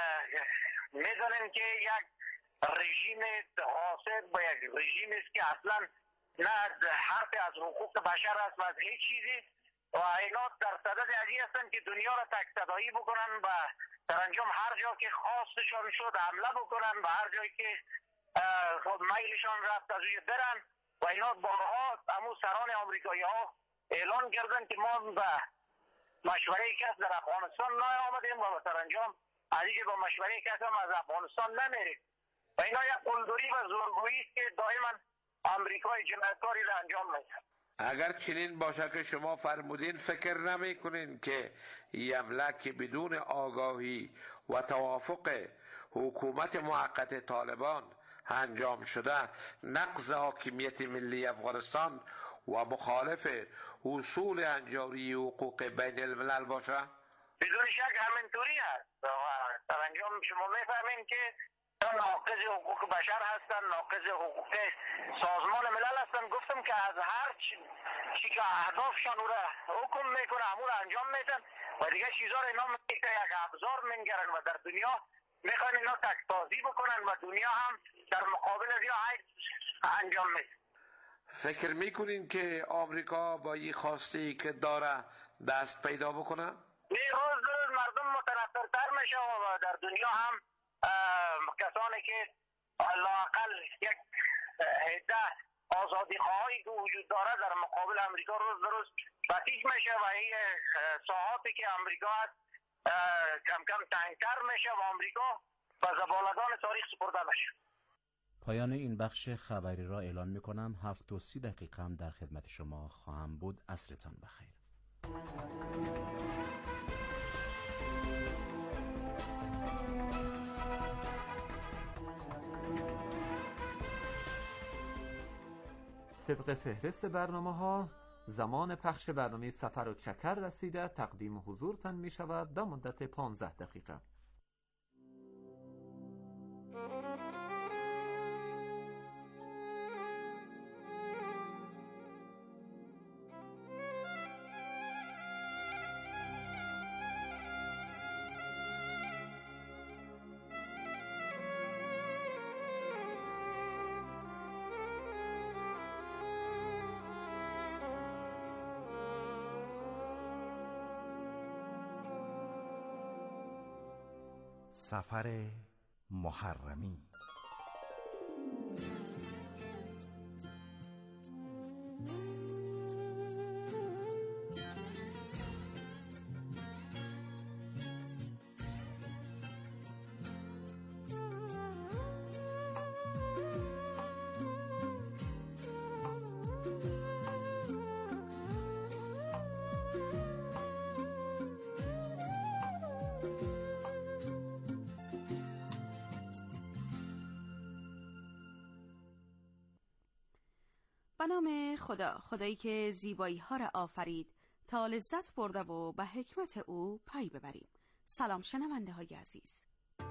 میدونن که یک رژیم غاصب و یک رژیم است که اصلا نه حرف از حقوق بشر است و از هیچ چیزی و اینا در صدد ازی هستن که دنیا را تک صدایی بکنن و سرانجام هر جا که خواستشان شد حمله بکنن و هر جایی که خود میلشان رفت از روی برن و اینا بارها همون سران آمریکایی ها اعلان کردن که ما به مشوره کس در افغانستان نیامدیم و سرانجام از اینکه با مشوره کس هم از افغانستان نمیریم و اینا یک قلدری و زورگویی است که دائما آمریکای جنایتکاری را انجام میده. اگر چنین باشه که شما فرمودین، فکر نمی کنین که این حمله که بدون آگاهی و توافق حکومت موقت طالبان انجام شده نقض حاکمیت ملی افغانستان و مخالف اصول انجاری حقوق بین الملل باشه؟ بدون شک همینطوری هست. سرانجام شما میفهمین که ناقض حقوق بشر هستن، ناقض حقوق سازمان ملل هستن. گفتم که از هر چی که اهدافشان رو حکم میکنه همون رو انجام میدن و دیگه چیزها رو اینا یک ابزار میگیرن و در دنیا میخوان اینا تک‌سازی بکنن و دنیا هم در مقابل از انجام میده. فکر میکنین که آمریکا با این خواستی که داره دست پیدا بکنه؟ روز مردم متنفرتر میشه و در دنیا هم کسانی که لااقل یک عده آزادی خواهی که وجود داره در مقابل امریکا روز به روز بسیج میشه و این ساحاتی که امریکا هست کم کم تنگتر میشه و امریکا و زبالدان تاریخ سپرده میشه. پایان این بخش خبری را اعلام می کنم. 7:30 هم در خدمت شما خواهم بود. عصرتان بخیر. طبق فهرست برنامه‌ها زمان پخش برنامه سفر و چکر رسیده. تقدیم حضورتان می شود به مدت 15 دقیقه. سفر محرمی. به نام خدا، خدایی که زیبایی ها را آفرید تا لذت برده و به حکمت او پی ببریم. سلام شنونده های عزیز.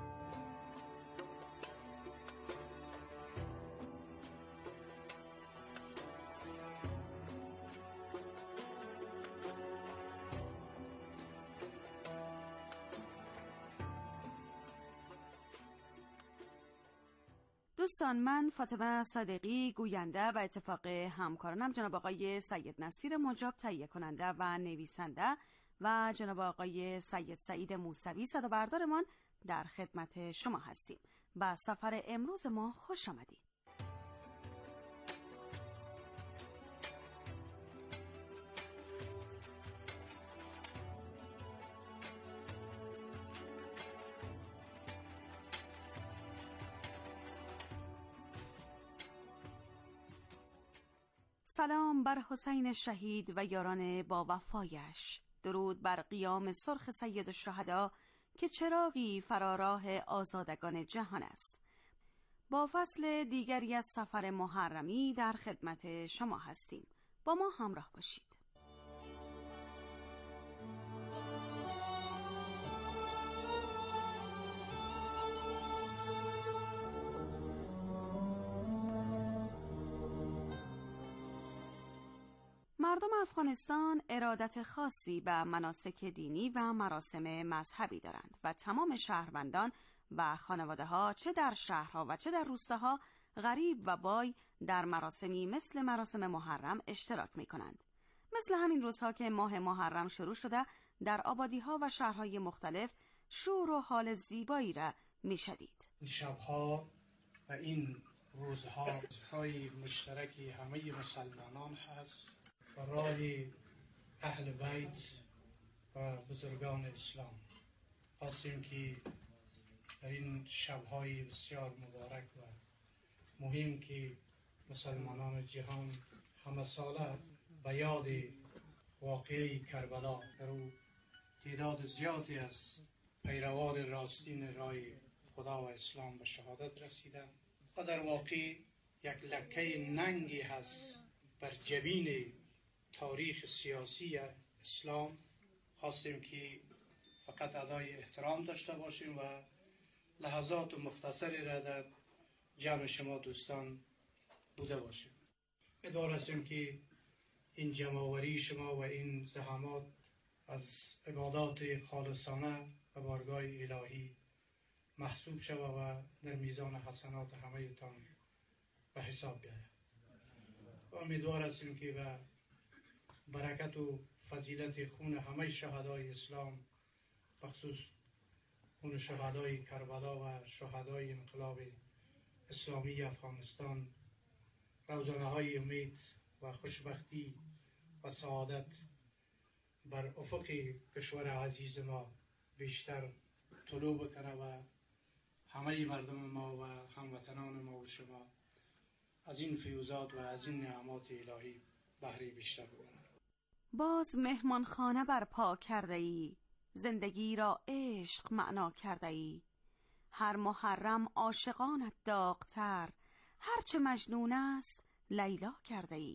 دوستان، من فاطمه صادقی گوینده و اتفاق همکارانم جناب آقای سید نصیر مجاب تهیه کننده و نویسنده و جناب آقای سید سعید موسوی صدابردارمان در خدمت شما هستیم. به سفر امروز ما خوش آمدید. سلام بر حسین شهید و یاران با وفایش. درود بر قیام سرخ سید الشهدا که چراغی فراراه آزادگان جهان است. با فصل دیگری از سفر محرمی در خدمت شما هستیم. با ما همراه باشید. مردم افغانستان ارادت خاصی به مناسک دینی و مراسم مذهبی دارند و تمام شهروندان و خانواده‌ها چه در شهرها و چه در روستاها غریب و بای در مراسمی مثل مراسم محرم اشتراک می‌کنند. مثل همین روزها که ماه محرم شروع شده، در آبادی‌ها و شهرهای مختلف شور و حال زیبایی را می‌شدید. این شب‌ها و این روزهای مشترکی همه مسلمانان هست و راه اهل بیت و بزرگان اسلام. خواستیم که در این شب‌های بسیار مبارک و مهم که مسلمانان جهان همه ساله به یاد واقعه کربلا در او تعداد زیادی از پیروان راستین راه خدا و اسلام به شهادت رسیدند و در واقع یک لکه ننگی هست بر جبین تاریخ سیاسی اسلام. خواستیم که فقط ادای احترام داشته باشیم و لحظات مختصری را در جمع شما دوستان بوده باشیم. امیدوار هستیم که این جمع‌آوری شما و این زحمات از عبادات خالصانه و بارگاه الهی محسوب شود و در میزان حسنات همه تان به حساب بیاید. و امیدوار هستیم که به برکت و فضیلت خون همه شهدای اسلام بخصوص اون شهدای کربلا و شهدای انقلاب اسلامی افغانستان روزانه های امید و خوشبختی و سعادت بر افق کشور عزیز ما بیشتر طلوع بکنه و همه مردم ما و هموطنان ما و شما از این فیوزات و از این نعمات الهی بهره بیشتر ببرند. باز مهمانخانه برپا کرده ای، زندگی را عشق معنا کرده ای. هر محرم عاشقانت داغتر، هرچه مجنون است لیلا کرده ای.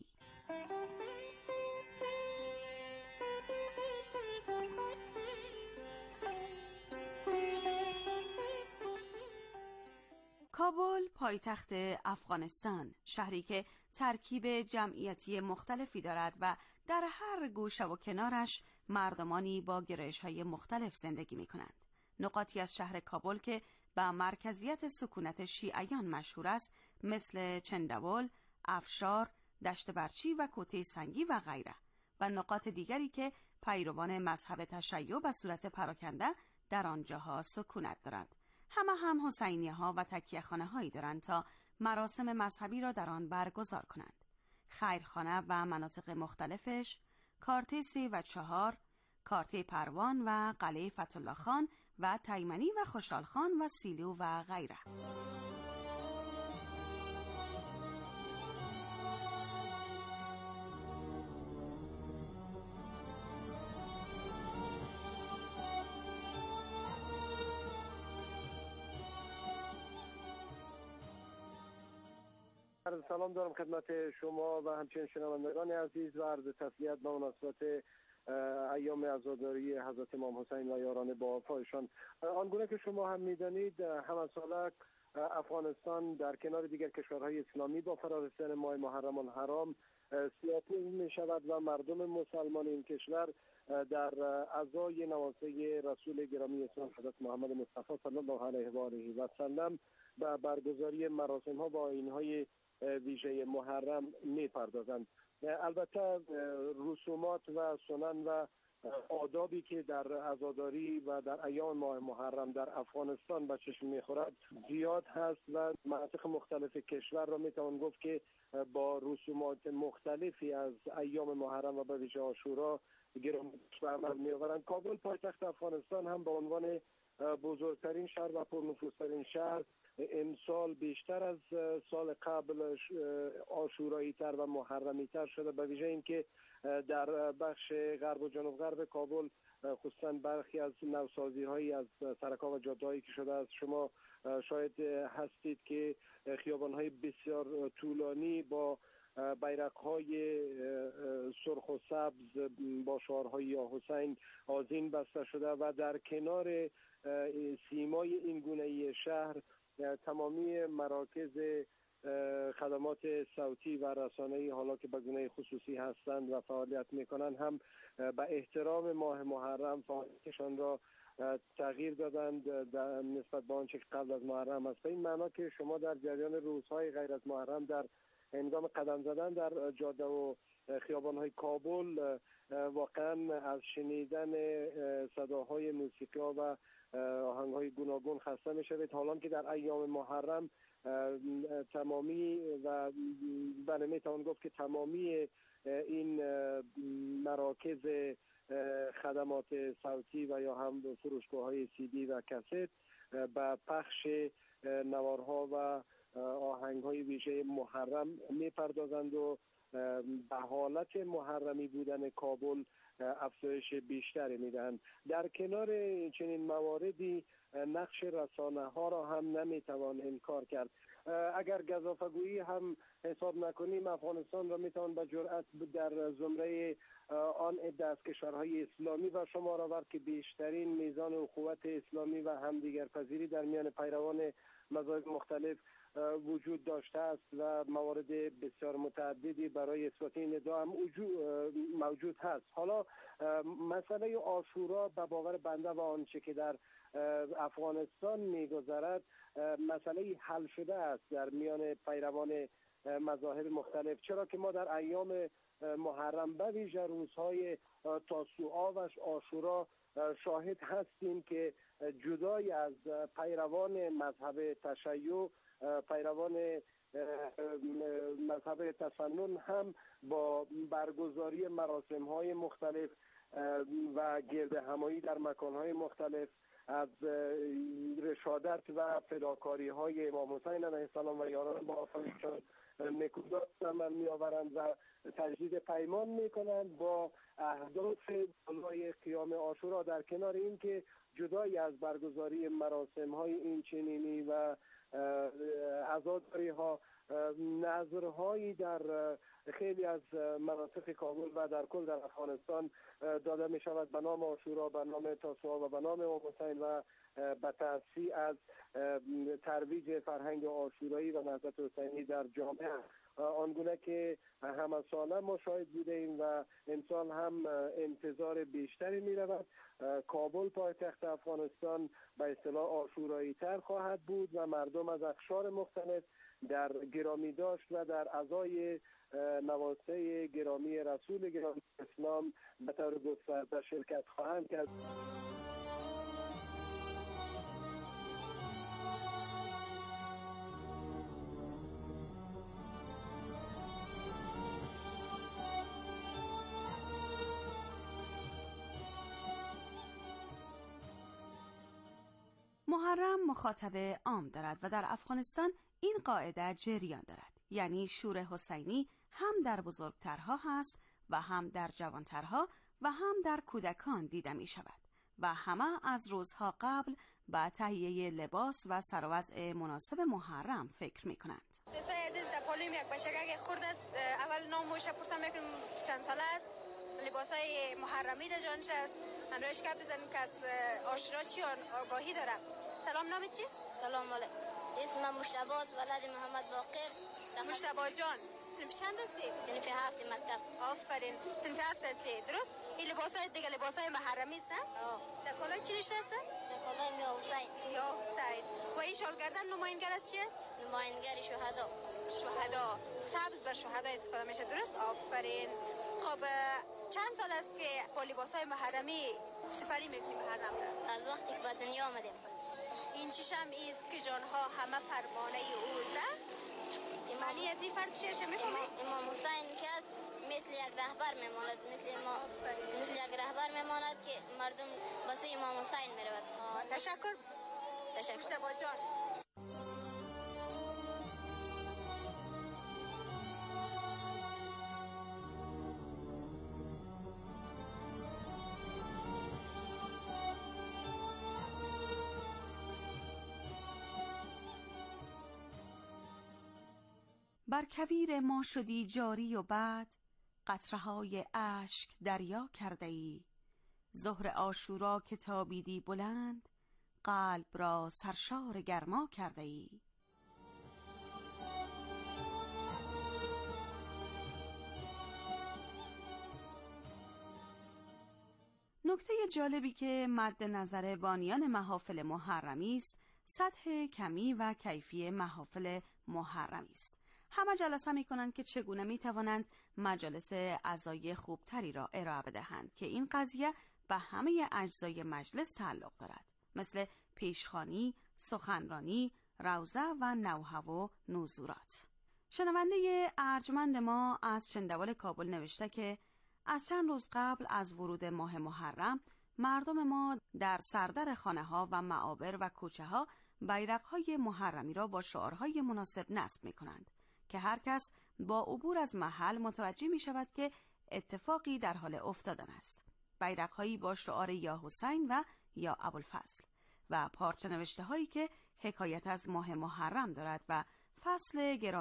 کابل پایتخت افغانستان، شهری که ترکیب جمعیتی مختلفی دارد و در هر گوشه و کنارش مردمانی با گرایش‌های مختلف زندگی می‌کنند. نقاطی از شهر کابل که با مرکزیت سکونت شیعیان مشهور است، مثل چندول، افشار، دشت برچی و کوته سنگی و غیره، و نقاط دیگری که پیروان مذهب تشیع به صورت پراکنده در آنجاها سکونت دارند. هم حسینیه‌ها و تکیه‌خانه هایی دارند تا مراسم مذهبی را در آن برگزار کنند. خیرخانه و مناطق مختلفش، کارته 3 و 4، کارته پروان و قلعه فتح‌الله خان و تیمنی و خوشحال خان و سیلو و غیره. عرض سلام دارم خدمت شما و همچنین شنوندگان عزیز و عرض تسلیت به مناسبت ایام عزاداری حضرت امام حسین و یاران با وفایشان. آنگونه که شما هم می‌دانید، همسالک افغانستان در کنار دیگر کشورهای اسلامی با فرارسیدن ماه محرم الحرام سیاسی می‌شود و مردم مسلمان این کشور در عزای نوازه رسول گرامی اسلام حضرت محمد مصطفی صلی الله علیه و آله و سلم به برگزاری مراسم‌ها و آیین‌های ویژه محرم می‌پردازند. البته رسومات و سنن و آدابی که در عزاداری و در ایام ماه محرم در افغانستان به چشم می‌خورد زیاد هست و مناطق مختلف کشور را می‌توان گفت که با رسومات مختلفی از ایام محرم و به ویژه عاشورا گرامش به عمل می‌آورند. کابل پایتخت افغانستان هم به عنوان بزرگترین شهر و پرنفوذترین شهر امسال بیشتر از سال قبل عاشورایی تر و محرمی تر شده، به ویژه اینکه در بخش غرب و جنوب غرب کابل خصوصا برخی از نوسازی هایی از سرک‌ها و جاده‌هایی که شده است، شما شاید هستید که خیابان های بسیار طولانی با بیرق‌های سرخ و سبز با شعارهای یا حسین آذین بسته شده و در کنار سیمای این گونه‌ای شهر تمامی مراکز خدمات صوتی و رسانه‌ای حالا که به گونه خصوصی هستند و فعالیت می‌کنند هم به احترام ماه محرم فعالیتشان را تغییر دادند نسبت به آنچه که قبل از محرم است. به این معنا که شما در جریان روزهای غیر از محرم در هنگام قدم زدن در جاده و خیابان‌های کابل واقعا از شنیدن صداهای موسیقی و آهنگ‌های گوناگون خسته می‌شوید، حالا که در ایام محرم تمامی و بله میتوان گفت که تمامی این مراکز خدمات صوتی و یا هم فروشگاه‌های CD و کست به پخش نوارها و آهنگ‌های ویژه محرم می‌پردازند و به حالت محرمی بودن کابل افزایش بیشتری میدهند. در کنار چنین مواردی نقش رسانه ها را هم نمیتوان انکار کرد. اگر گزافه‌گویی هم حساب نکنیم، افغانستان را میتوان به جرأت در زمره آن عده از کشورهای اسلامی و شمار آورد که بیشترین میزان اخوت اسلامی و همدیگرپذیری در میان پیروان مذاهب مختلف وجود داشته است و موارد بسیار متعددی برای اثبات این ادعا هم موجود هست. حالا مسئله عاشورا به باور بنده و آنچه که در افغانستان می‌گذرد مسئله حل شده است در میان پیروان مذاهب مختلف، چرا که ما در ایام محرم به ویژه روزهای تاسوعا و عاشورا شاهد هستیم که جدای از پیروان مذهب تشیع، پیروان مذهب تسنن هم با برگزاری مراسم‌های مختلف و گرد همایی در مکان‌های مختلف از رشادت و فداکاری‌های امام حسین علیه السلام و یاران با وفایشان نکوه‌داد عمل می‌آورند و تجدید پیمان می‌کنند با اهداف بالای قیام عاشورا، در کنار اینکه جدای از برگزاری مراسم‌های این چنینی و عزاداری‌ها، نظرهایی در خیلی از مناطق کابل و در کل در افغانستان داده می شود به نام عاشورا، به نام تاسوعا و به نام امام حسین و به تأسی از ترویج فرهنگ عاشورایی و نهضت حسینی در جامعه. آنگونه که همه ساله ما شاهد بوده ایم و امسال هم انتظار بیشتری می رود. کابل پایتخت افغانستان به اصطلاح عاشورایی تر خواهد بود و مردم از اقشار مختلف در گرامی داشت و در عزای نواسه گرامی رسول گرامی اسلام به طور گسترده شرکت خواهند کرد. محرم مخاطب عام دارد و در افغانستان این قاعده جریان دارد، یعنی شور حسینی هم در بزرگترها هست و هم در جوانترها و هم در کودکان دیده می شود و همه از روزها قبل به تهیه لباس و سر و وضع مناسب محرم فکر می کنند. دوستای عزیز، در پالویم یک بچگک خورد است. اول نام موشه پرسان میکنیم چند ساله است، لباسای محرمی در جانش است. انروش که بزنیم که از عاشورا چی آگاهی دارم. سلام، نامت چیست؟ سلام علیکم، اسمم مشتبه است، ولد محمد باقر. مشتبه جان، صنف چند هستی؟ صنف 7 مکتب. آفرین، صنف 7 هستی، درست؟ این لباسای دیگه لباسای محرمی است؟ آه. در کالای چی نشته است؟ در کالای یا حسین. یا حسین. و این شال گردن نماینگر از چی است؟ نماینگر شهدا. شهدا، سبز بر شهدا استفاده میشه، درست؟ آفرین. خب چند سال است که با لباسای محرمی سفری میکنی محرم؟ از وقتی که به دنیا آمدیم. این چشم است که جانها همه پروانه اوست. معنی از این فرد شعرش میکنه؟ امام حسین که است مثل یک رهبر میماند، مثل یک رهبر میماند که مردم واسه امام حسین میرود. تشکر. مشتبه جان. بر کویر ما شدی جاری و بعد، قطره‌های اشک دریا کرده ای. ظهر عاشورا که تابیدی بلند، قلب را سرشار گرما کرده ای. نکته جالبی که مد نظر بانیان محافل محرمی است، سطح کمی و کیفی محافل محرمی است. همه جلسه می کنند که چگونه می توانند مجالس عزای خوبتری را ارائه بدهند که این قضیه به همه اجزای مجلس تعلق دارد، مثل پیشخوانی، سخنرانی، روضه و نوحه و نوزورات. شنونده ارجمند ما از چندول کابل نوشته که از چند روز قبل از ورود ماه محرم مردم ما در سردر خانه ها و معابر و کوچه ها بیرق های محرمی را با شعارهای مناسب نصب می کنند که هر کس با عبور از محل متوجه می شود که اتفاقی در حال افتادن است. بیرق‌هایی با شعار یا حسین و یا ابوالفضل و پارچه نوشته هایی که حکایت از ماه محرم دارد و فصل گرامی